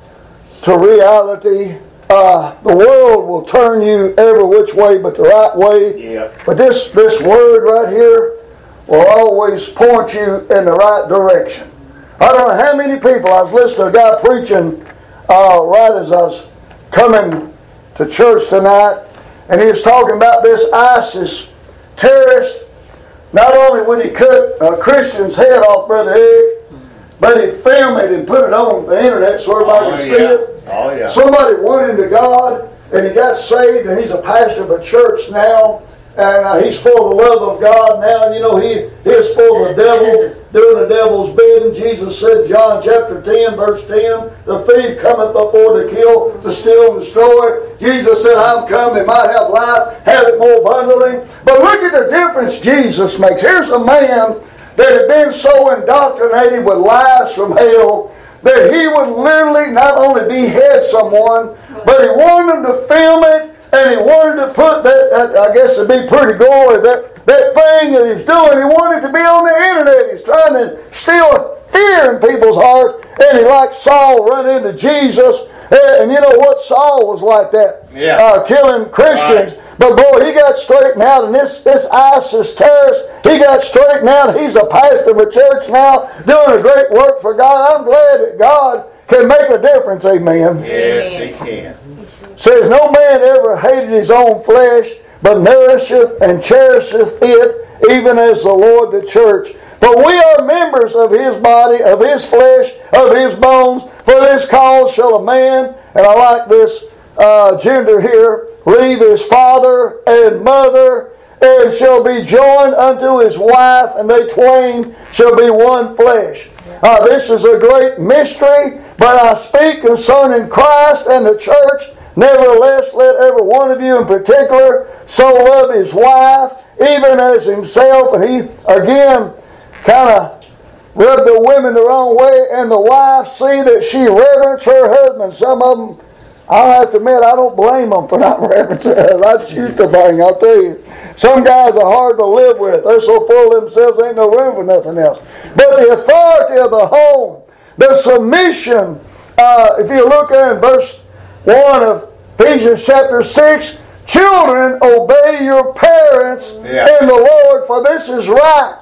to reality. Uh, the world will turn you every which way but the right way. Yeah. But this, this word right here will always point you in the right direction. I don't know how many people, I was listening to a guy preaching uh, right as I was coming to church tonight, and he was talking about this ISIS terrorist. Not only would he cut a Christian's head off, Brother Eric, but he'd film it and put it on the internet so everybody Oh, could yeah. see it. Oh, yeah. Somebody won him to God, and he got saved, and he's a pastor of a church now, and uh, he's full of the love of God now. And you know, he, he is full of the devil, doing the devil's bidding. Jesus said, John chapter ten, verse ten, the thief cometh before to kill, to steal, and destroy. Jesus said, I'm come, they might have life, have it more abundantly. But look at the difference Jesus makes. Here's a man that had been so indoctrinated with lies from hell that he would literally not only behead someone, but he wanted them to film it, and he wanted to put that, that I guess it'd be pretty gory, that, that thing that he's doing, he wanted to be on the internet. He's trying to steal fear in people's hearts, and he, like Saul, run into Jesus. And you know what? Saul was like that, Yeah. uh, killing Christians. Right. But boy, he got straightened out, and this, this ISIS terrorist, he got straightened out. He's a pastor of a church now, doing a great work for God. I'm glad that God can make a difference, amen. Yes, he can. Says, no man ever hated his own flesh, but nourisheth and cherisheth it, even as the Lord the church. For we are members of his body, of his flesh, of his bones. For this cause shall a man, and I like this uh, gender here, leave his father and mother, and shall be joined unto his wife, and they twain shall be one flesh. Uh, this is a great mystery, but I speak concerning Christ and the church. Nevertheless, let every one of you in particular so love his wife, even as himself. And he, again, kind of rubbed the women the wrong way. And the wife, see that she reverence her husband. Some of them, I'll have to admit, I don't blame them for not reverencing her husband. I'd shoot the thing, I'll tell you. Some guys are hard to live with. They're so full of themselves, ain't no room for nothing else. But the authority of the home, the submission, uh, if you look there in verse one of Ephesians chapter six, children, obey your parents Yeah. in the Lord, for this is right.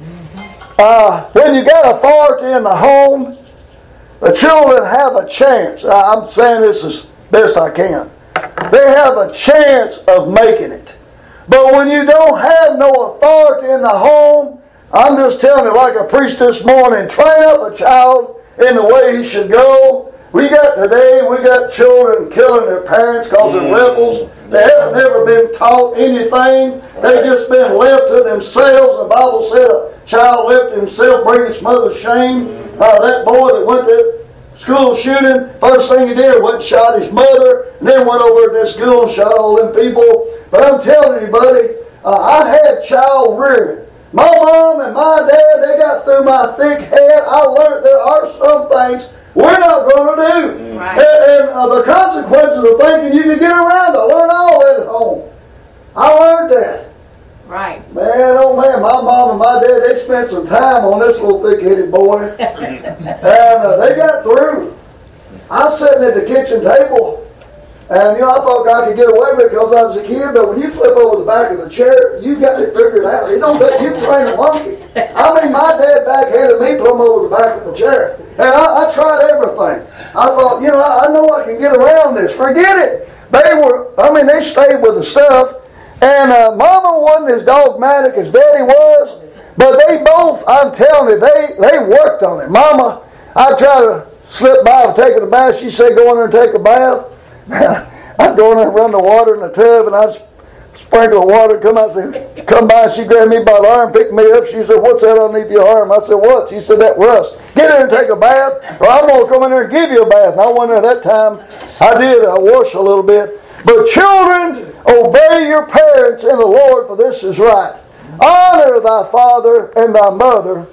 Uh, when you got authority in the home, the children have a chance. I'm saying this as best I can. They have a chance of making it. But when you don't have no authority in the home, I'm just telling you, like I preached this morning, train up a child in the way he should go. We got today, we got children killing their parents because they're rebels. They haven't never been taught anything. They've just been left to themselves. The Bible said a child left to himself bring his mother shame. Uh, that boy that went to school shooting, first thing he did was shot his mother, and then went over to that school and shot all them people. But I'm telling you, buddy, uh, I had child rearing. My mom and my dad, they got through my thick head. I learned there are some things we're not going to do. Right. And, and uh, the consequences of thinking you can get around, I learned all that at home. I learned that. Right. Man, oh man, my mom and my dad, they spent some time on this little thick-headed boy. And uh, they got through. I was sitting at the kitchen table, and you know, I thought I could get away with it because I was a kid, but when you flip over the back of the chair, you got it figured out. You don't let you train a monkey. I mean, my dad backhanded me, put him over the back of the chair. And I, I tried everything. I thought, you know, I, I know I can get around this. Forget it. They were, I mean, they stayed with the stuff. And uh, Mama wasn't as dogmatic as Daddy was, but they both, I'm telling you, they, they worked on it. Mama, I try to slip by and take a bath. She said, go in there and take a bath. I'd go in there and run the water in the tub, and I'd sprinkle the water, come out, say, come by, and she grabbed me by the arm, picked me up. She said, what's that underneath your arm? I said, what? She said, that rust. Get in and take a bath, or I'm going to come in there and give you a bath. And I went there that time. I did. I washed a little bit. But children, obey your parents in the Lord, for this is right. Honor thy father and thy mother.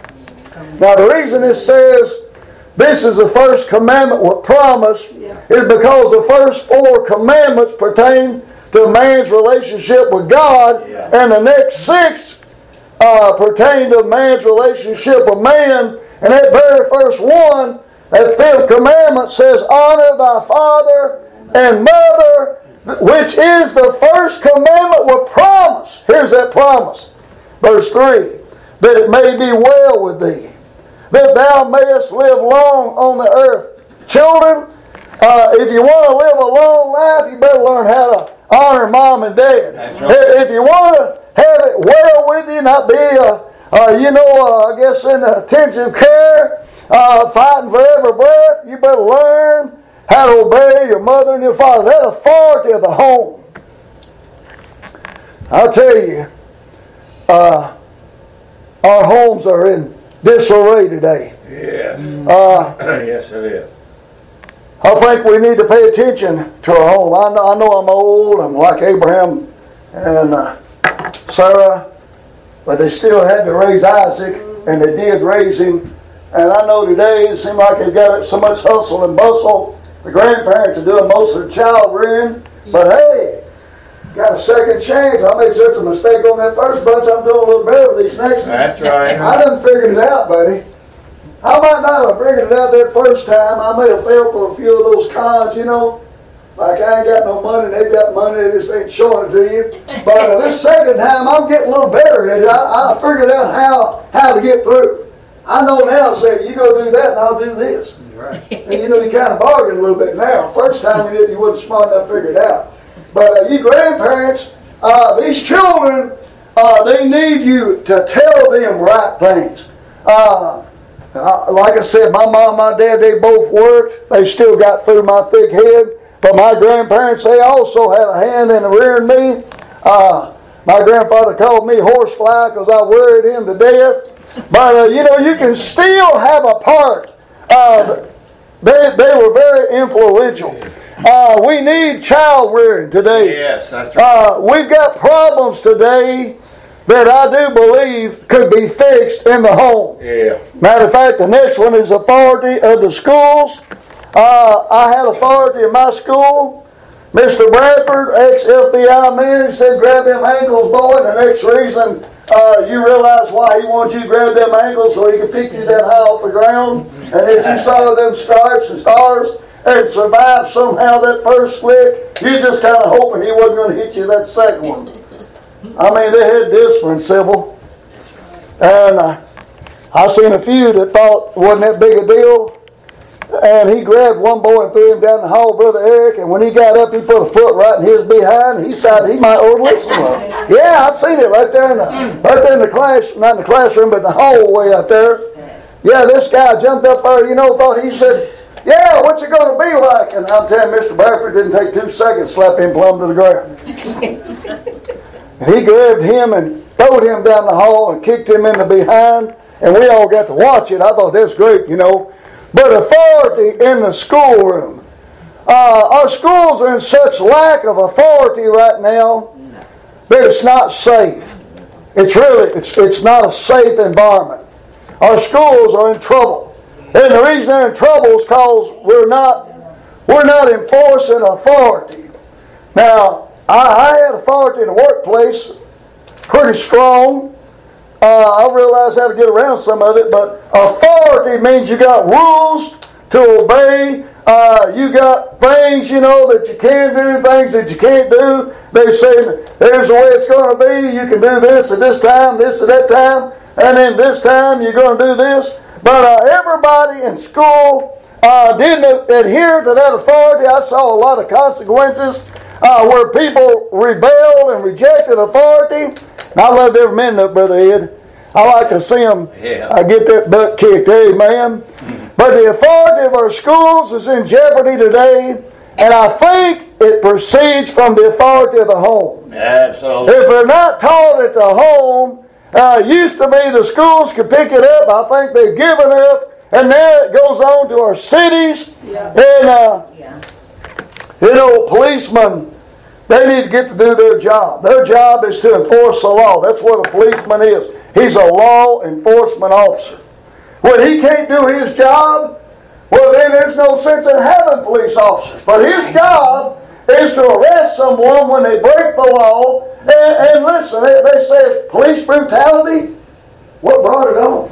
Now the reason it says this is the first commandment with promise is because the first four commandments pertain to man's relationship with God, yeah. and the next six uh, pertain to man's relationship with man. And that very first one, that fifth commandment says, honor thy father and mother, which is the first commandment with promise. Here's that promise. Verse three, that it may be well with thee, that thou mayest live long on the earth. Children, uh, if you want to live a long life, you better learn how to honor mom and dad. Right. If you want to have it well with you, not be, uh, uh, you know, uh, I guess in intensive care, uh, fighting for every breath, you better learn how to obey your mother and your father. That authority of the home. I'll tell you, uh, our homes are in disarray today. Yes. Uh, yes, it is. I think we need to pay attention to our home. I know, I know I'm old. I'm like Abraham and uh, Sarah, but they still had to raise Isaac, and they did raise him. And I know today it seems like they've got so much hustle and bustle. The grandparents are doing most of the child rearing, but hey, got a second chance. I made such a mistake on that first bunch. I'm doing a little better with these next ones. That's right. I done figured it out, buddy. I might not have figured it out that first time. I may have failed for a few of those cons, you know. Like I ain't got no money, they've got money, they just ain't showing it to you. But uh, this second time, I'm getting a little better at it. I, I figured out how, how to get through. I know now, say, you go do that and I'll do this. Right. And you know, you kind of bargain a little bit now. First time you did, you wasn't smart enough to figure it out. But uh, you grandparents, uh, these children, uh, they need you to tell them right things. Uh, uh, like I said, my mom and my dad, they both worked. They still got through my thick head. But my grandparents, they also had a hand in rearing me. Uh, my grandfather called me horsefly because I worried him to death. But, uh, you know, you can still have a part. Uh, they, they were very influential. Uh, we need child rearing today. Yes, that's right. Uh, we've got problems today that I do believe could be fixed in the home. Yeah. Matter of fact, the next one is authority of the schools. Uh, I had authority in my school. Mister Bradford, ex-F B I man, he said, grab them ankles, boy. And the next reason uh, you realize why he wanted you to grab them ankles so he could pick you that high off the ground. And as you saw them stripes and stars and survived somehow that first slick, you just kind of hoping he wasn't going to hit you that second one. I mean, they had discipline, Sybil. And uh, I seen a few that thought it wasn't that big a deal. and he grabbed one boy and threw him down the hall, Brother Eric, and when he got up, he put a foot right in his behind. He decided he might overlook someone. Yeah, I seen it right there in the right there in the class, not in the classroom, but in the hallway out there. Yeah, this guy jumped up there, you know, thought he said, yeah, what's it going to be like? And I'm telling Mister Bradford, it didn't take two seconds to slap him plumb to the ground. And he grabbed him and throwed him down the hall and kicked him in the behind. And we all got to watch it. I thought that's great, you know. But authority in the schoolroom. Uh, our schools are in such lack of authority right now that it's not safe. It's really, it's, it's not a safe environment. Our schools are in trouble. And the reason they're in trouble is because we're not, we're not enforcing authority. Now, I, I had authority in the workplace, pretty strong. Uh, I realized how to get around some of it, but authority means you got rules to obey. Uh, you got things, you know, that you can do, things that you can't do. They say, there's the way it's going to be. You can do this at this time, this at that time, and then this time you're going to do this. But uh, everybody in school uh, didn't adhere to that authority. I saw a lot of consequences uh, where people rebelled and rejected authority. And I loved every minute of it, Brother Ed. I like to see them yeah. uh, get that butt kicked. Amen. Mm-hmm. But the authority of our schools is in jeopardy today. And I think it proceeds from the authority of the home. Absolutely. If they're not taught at the home, uh, used to be the schools could pick it up. I think they've given up. And now it goes on to our cities. Yeah. And, uh, yeah. you know, policemen, they need to get to do their job. Their job is to enforce the law. That's what a policeman is. He's a law enforcement officer. When he can't do his job, well, then there's no sense in having police officers. But his job is to arrest someone when they break the law. And, and listen, they, they say police brutality. What brought it on?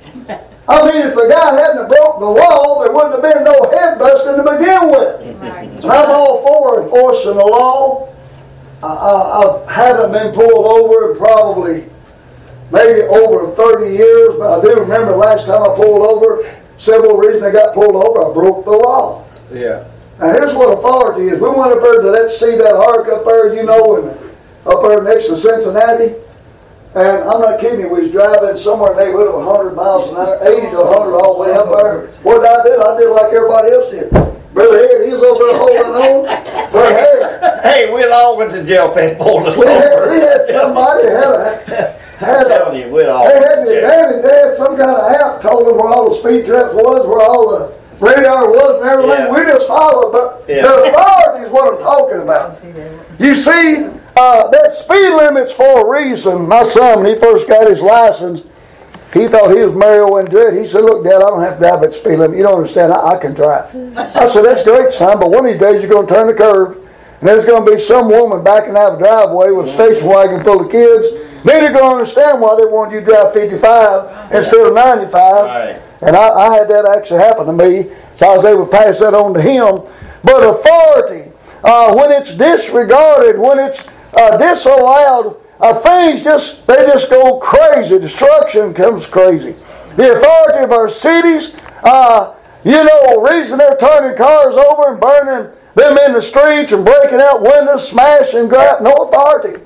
I mean, if the guy hadn't broke the law, there wouldn't have been no head busting to begin with. Right. So I'm all for enforcing the law. I, I, I haven't been pulled over in probably maybe over thirty years, but I do remember the last time I pulled over, several reasons I got pulled over, I broke the law. Yeah. Now here's what authority is. We went up there to that see that ark up there, you know, and up there next to Cincinnati. And I'm not kidding you, we was driving somewhere in the neighborhood of one hundred miles an hour, eighty to one hundred all the way up there. What did I do? I did like everybody else did. Brother Ed, he's over there holding on. But hey, hey, we all went to jail for pulled us we over. had, we had somebody had a, had I'm telling a, you, we all they had the advantage. They had some kind of app told them where all the speed traps was, where all the radar was and everything. Yeah. We just followed. But yeah. the authority is what I'm talking about. You see, uh, that speed limit's for a reason. My son, when he first got his license, he thought he was Mario Andretti. He said, look, Dad, I don't have to drive at speed limit. You don't understand. I, I can drive. I said, that's great, son, but one of these days you're going to turn the curve, and there's going to be some woman backing out of a driveway with a station wagon full of kids. Then you're going to understand why they wanted you to drive fifty-five instead of ninety-five. Right. And I, I had that actually happen to me, so I was able to pass that on to him. But authority, uh, when it's disregarded, when it's uh, disallowed, uh, things just, they just go crazy. Destruction comes crazy. The authority of our cities, uh, you know, the reason they're turning cars over and burning them in the streets and breaking out windows, smashing, grab, no authority.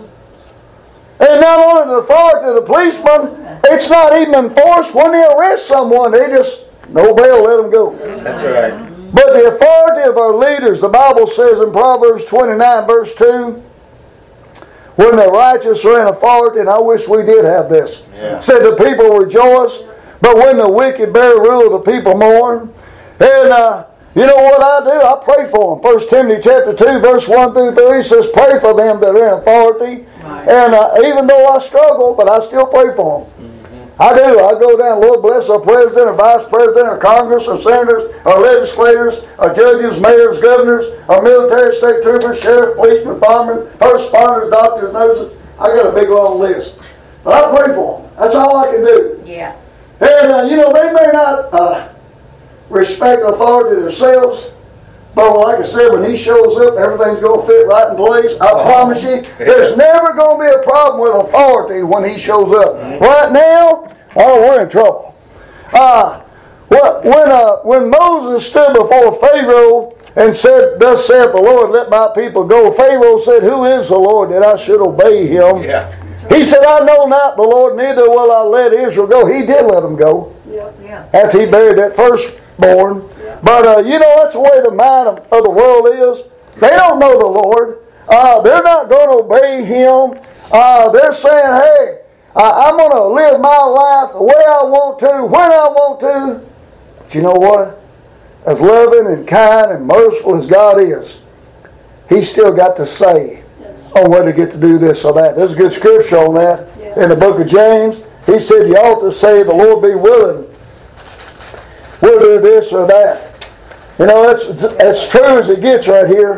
And not only the authority of the policeman, it's not even enforced when they arrest someone. They just, no bail, let them go. That's right. But the authority of our leaders, the Bible says in Proverbs twenty-nine, verse two, when the righteous are in authority, and I wish we did have this, yeah. said the people rejoice, but when the wicked bear rule, the people mourn. And uh, you know what I do? I pray for them. First Timothy chapter two, verse one through three says, pray for them that are in authority. Right. And uh, even though I struggle, but I still pray for them. Mm-hmm. I do. I go down, Lord bless our president, our vice president, our Congress, our senators, our legislators, our judges, mayors, governors, our military, state troopers, sheriffs, policemen, firemen, first responders, doctors, nurses. I got a big long list. But I pray for them. That's all I can do. Yeah. And, uh, you know, they may not uh, respect authority themselves, but like I said, when he shows up, everything's going to fit right in place. I oh. promise you, there's never going to be a problem with authority when he shows up. Mm-hmm. Right now, oh, we're in trouble. Uh, What, when, uh, when Moses stood before Pharaoh and said, "Thus saith the Lord, let my people go," Pharaoh said, "Who is the Lord that I should obey him?" Yeah. He said, "I know not the Lord, neither will I let Israel go." He did let them go Yeah. after he buried that firstborn. But uh, you know, that's the way the mind of, of the world is. They don't know the Lord. Uh, they're not going to obey him. Uh, they're saying, "Hey, uh, I'm going to live my life the way I want to, when I want to." But you know what? As loving and kind and merciful as God is, He's still got to say on whether to get to do this or that. There's a good scripture on that in the book of James. He said you ought to say, "The Lord be willing, we'll do this or that." You know, that's as true as it gets right here.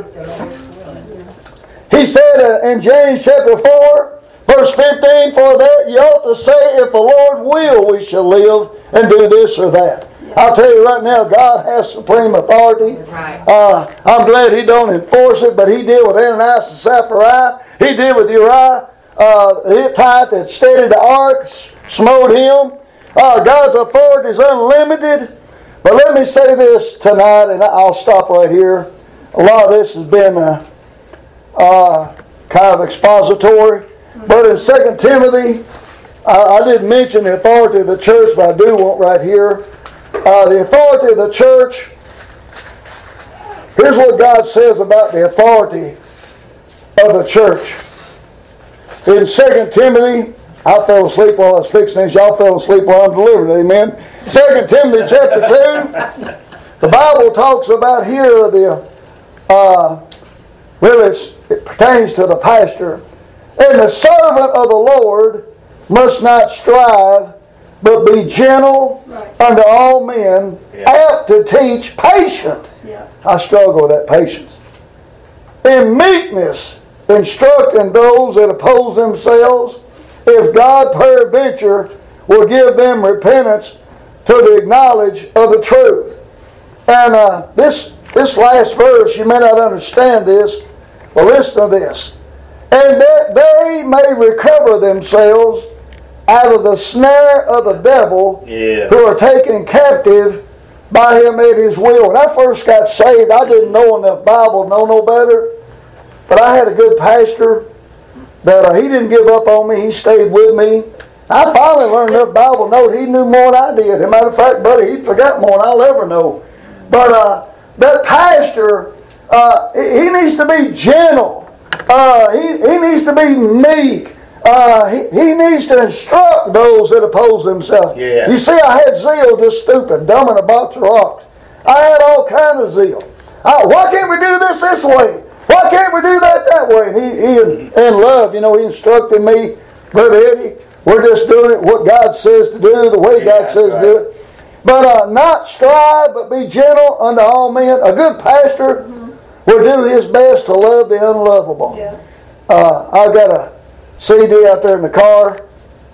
He said uh, in James chapter four, verse fifteen, "For that you ought to say, if the Lord will, we shall live and do this or that." I'll tell you right now, God has supreme authority. Uh, I'm glad He don't enforce it, but He did with Ananias and Sapphira. He did with Uriah, uh, the Hittite that steadied the ark, smote him. Uh, God's authority is unlimited. But let me say this tonight, and I'll stop right here. A lot of this has been uh, uh, kind of expository. But in Second Timothy, uh, I didn't mention the authority of the church, but I do want right here. Uh, the authority of the church. Here's what God says about the authority of the church. In Second Timothy, I fell asleep while I was fixing this. Y'all fell asleep while I'm delivering. Amen. Second Timothy chapter two. The Bible talks about here the uh, really it's, it pertains to the pastor. "And the servant of the Lord must not strive, but be gentle right. unto all men, yeah. apt to teach, patient." Yeah. I struggle with that patience. "In meekness, instructing those that oppose themselves, if God peradventure will give them repentance to the knowledge of the truth." And uh, this, this last verse, you may not understand this, but listen to this. "And that they may recover themselves out of the snare of the devil, yeah. who are taken captive by him at his will." When I first got saved, I didn't know enough Bible to know no better. But I had a good pastor that uh, he didn't give up on me. He stayed with me. I finally learned enough Bible to know that he knew more than I did. As a matter of fact, buddy, he forgot more than I'll ever know. But uh, that pastor, uh, he needs to be gentle. Uh, he, he needs to be meek. Uh, he, he needs to instruct those that oppose themselves. Yeah. You see, I had zeal just stupid, dumb in a box of rocks. I had all kinds of zeal. I, why can't we do this this way? Why can't we do that that way? And he, he in, in love, you know, he instructed me, "Brother Eddie, we're just doing it what God says to do, the way yeah, God says right. to do it. But uh, not strive, but be gentle unto all men." A good pastor mm-hmm. will do his best to love the unlovable. Yeah. Uh, I've got a C D out there in the car.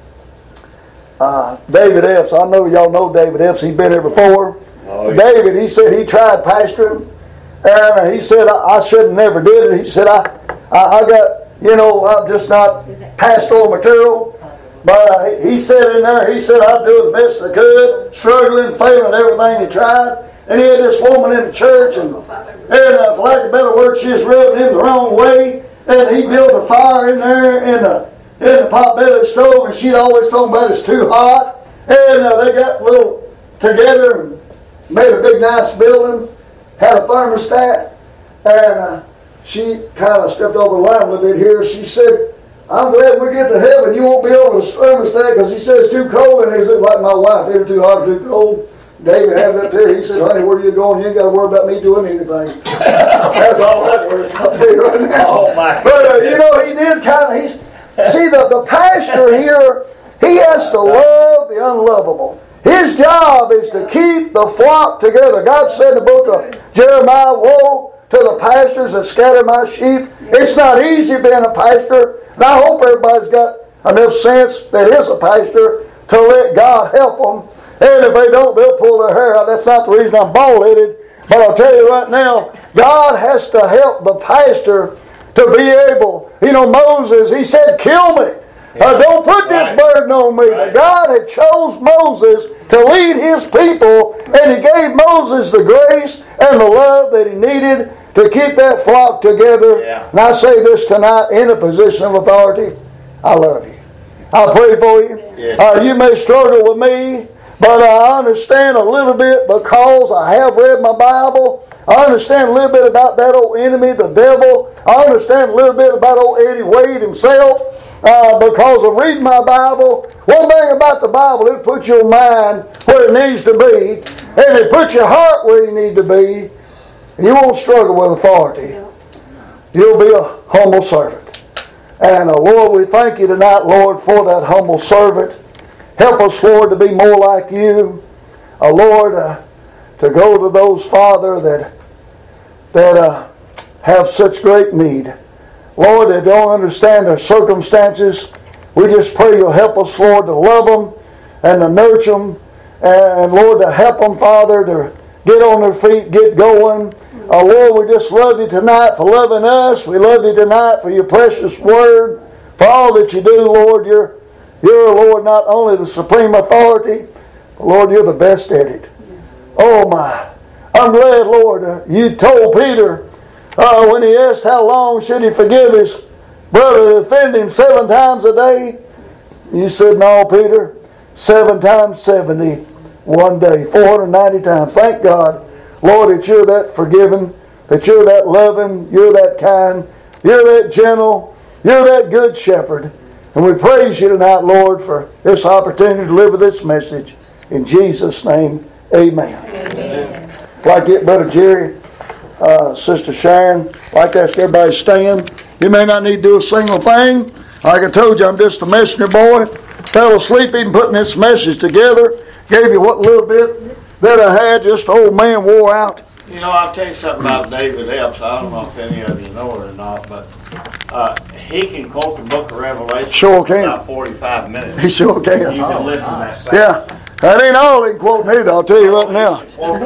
Uh, David Epps. I know y'all know David Epps. He's been here before. Oh, yeah. David, he said he tried pastoring. And uh, he said, I, I should have never did it. He said, I, I, I got, you know, I'm just not pastoral material. But uh, he said in there, he said, I'd do the best I could, struggling, failing everything he tried. And he had this woman in the church, and, and uh, for lack of a better word, she was rubbing him the wrong way. And he built a fire in there in the, in the pot-bellied stove, and she'd always told him about it's too hot. And uh, they got a little together and made a big nice building, had a thermostat, and uh, she kind of stepped over the line a little bit here. She said, I'm glad we get to heaven. You won't be over the thermostat because he says it's too cold. And he said, like my wife, it's too hot, too cold. David had it up there. He said, honey, where are you going? You ain't got to worry about me doing anything. That's all that was. I'll tell you right now. Oh, my but, uh, you know, he did kind of, he's, see, the, the pastor here, he has to love the unlovable. His job is to keep the flock together. God said in the book of Jeremiah, woe to the pastors that scatter my sheep. It's not easy being a pastor. And I hope everybody's got enough sense that is a pastor to let God help them. And if they don't, they'll pull their hair out. That's not the reason I'm bald-headed. But I'll tell you right now, God has to help the pastor to be able. You know, Moses, he said, kill me. Yeah. Uh, don't put this right. burden on me. Right. But God had chose Moses to lead his people And He gave Moses the grace and the love that he needed to keep that flock together. Yeah. And I say this tonight in a position of authority. I love you. I pray for you. Yes. Uh, you may struggle with me, but I understand a little bit because I have read my Bible. I understand a little bit about that old enemy, the devil. I understand a little bit about old Eddie Wade himself uh, because of reading my Bible. One thing about the Bible, it puts your mind where it needs to be, and it puts your heart where you need to be. You won't struggle with authority. You'll be a humble servant. And uh, Lord, we thank you tonight, Lord, for that humble servant. Help us, Lord, to be more like you. Uh, Lord, uh, to go to those, Father, that that uh, have such great need. Lord, that don't understand their circumstances. We just pray you'll help us, Lord, to love them and to nurture them. And, Lord, to help them, Father, to get on their feet, get going. Uh, Lord, we just love you tonight for loving us. We love you tonight for your precious word, for all that you do, Lord. You're, you're, Lord, not only the supreme authority, but, Lord, you're the best at it. Oh, my. I'm glad, Lord, uh, you told Peter uh, when he asked how long should he forgive his brother that offended him seven times a day. You said, no, Peter, seven times seventy one day, four hundred ninety times. Thank God, Lord, that you're that forgiving, that you're that loving, you're that kind, you're that gentle, you're that good shepherd. And we praise you tonight, Lord, for this opportunity to deliver this message. In Jesus' name, amen. Amen. I'd like to get Brother Jerry, uh, Sister Sharon, I'd like to ask everybody to stand. You may not need to do a single thing. Like I told you, I'm just a messenger boy. Fell asleep even putting this message together. Gave you what little bit that I had, just the old man wore out. You know, I'll tell you something about David Epps. I don't know if any of you know it or not, but uh, he can quote the book of Revelation Sure for can. about forty-five minutes. He sure can. You can listen to that. Yeah. That ain't all he can quote neither, I'll tell you right now.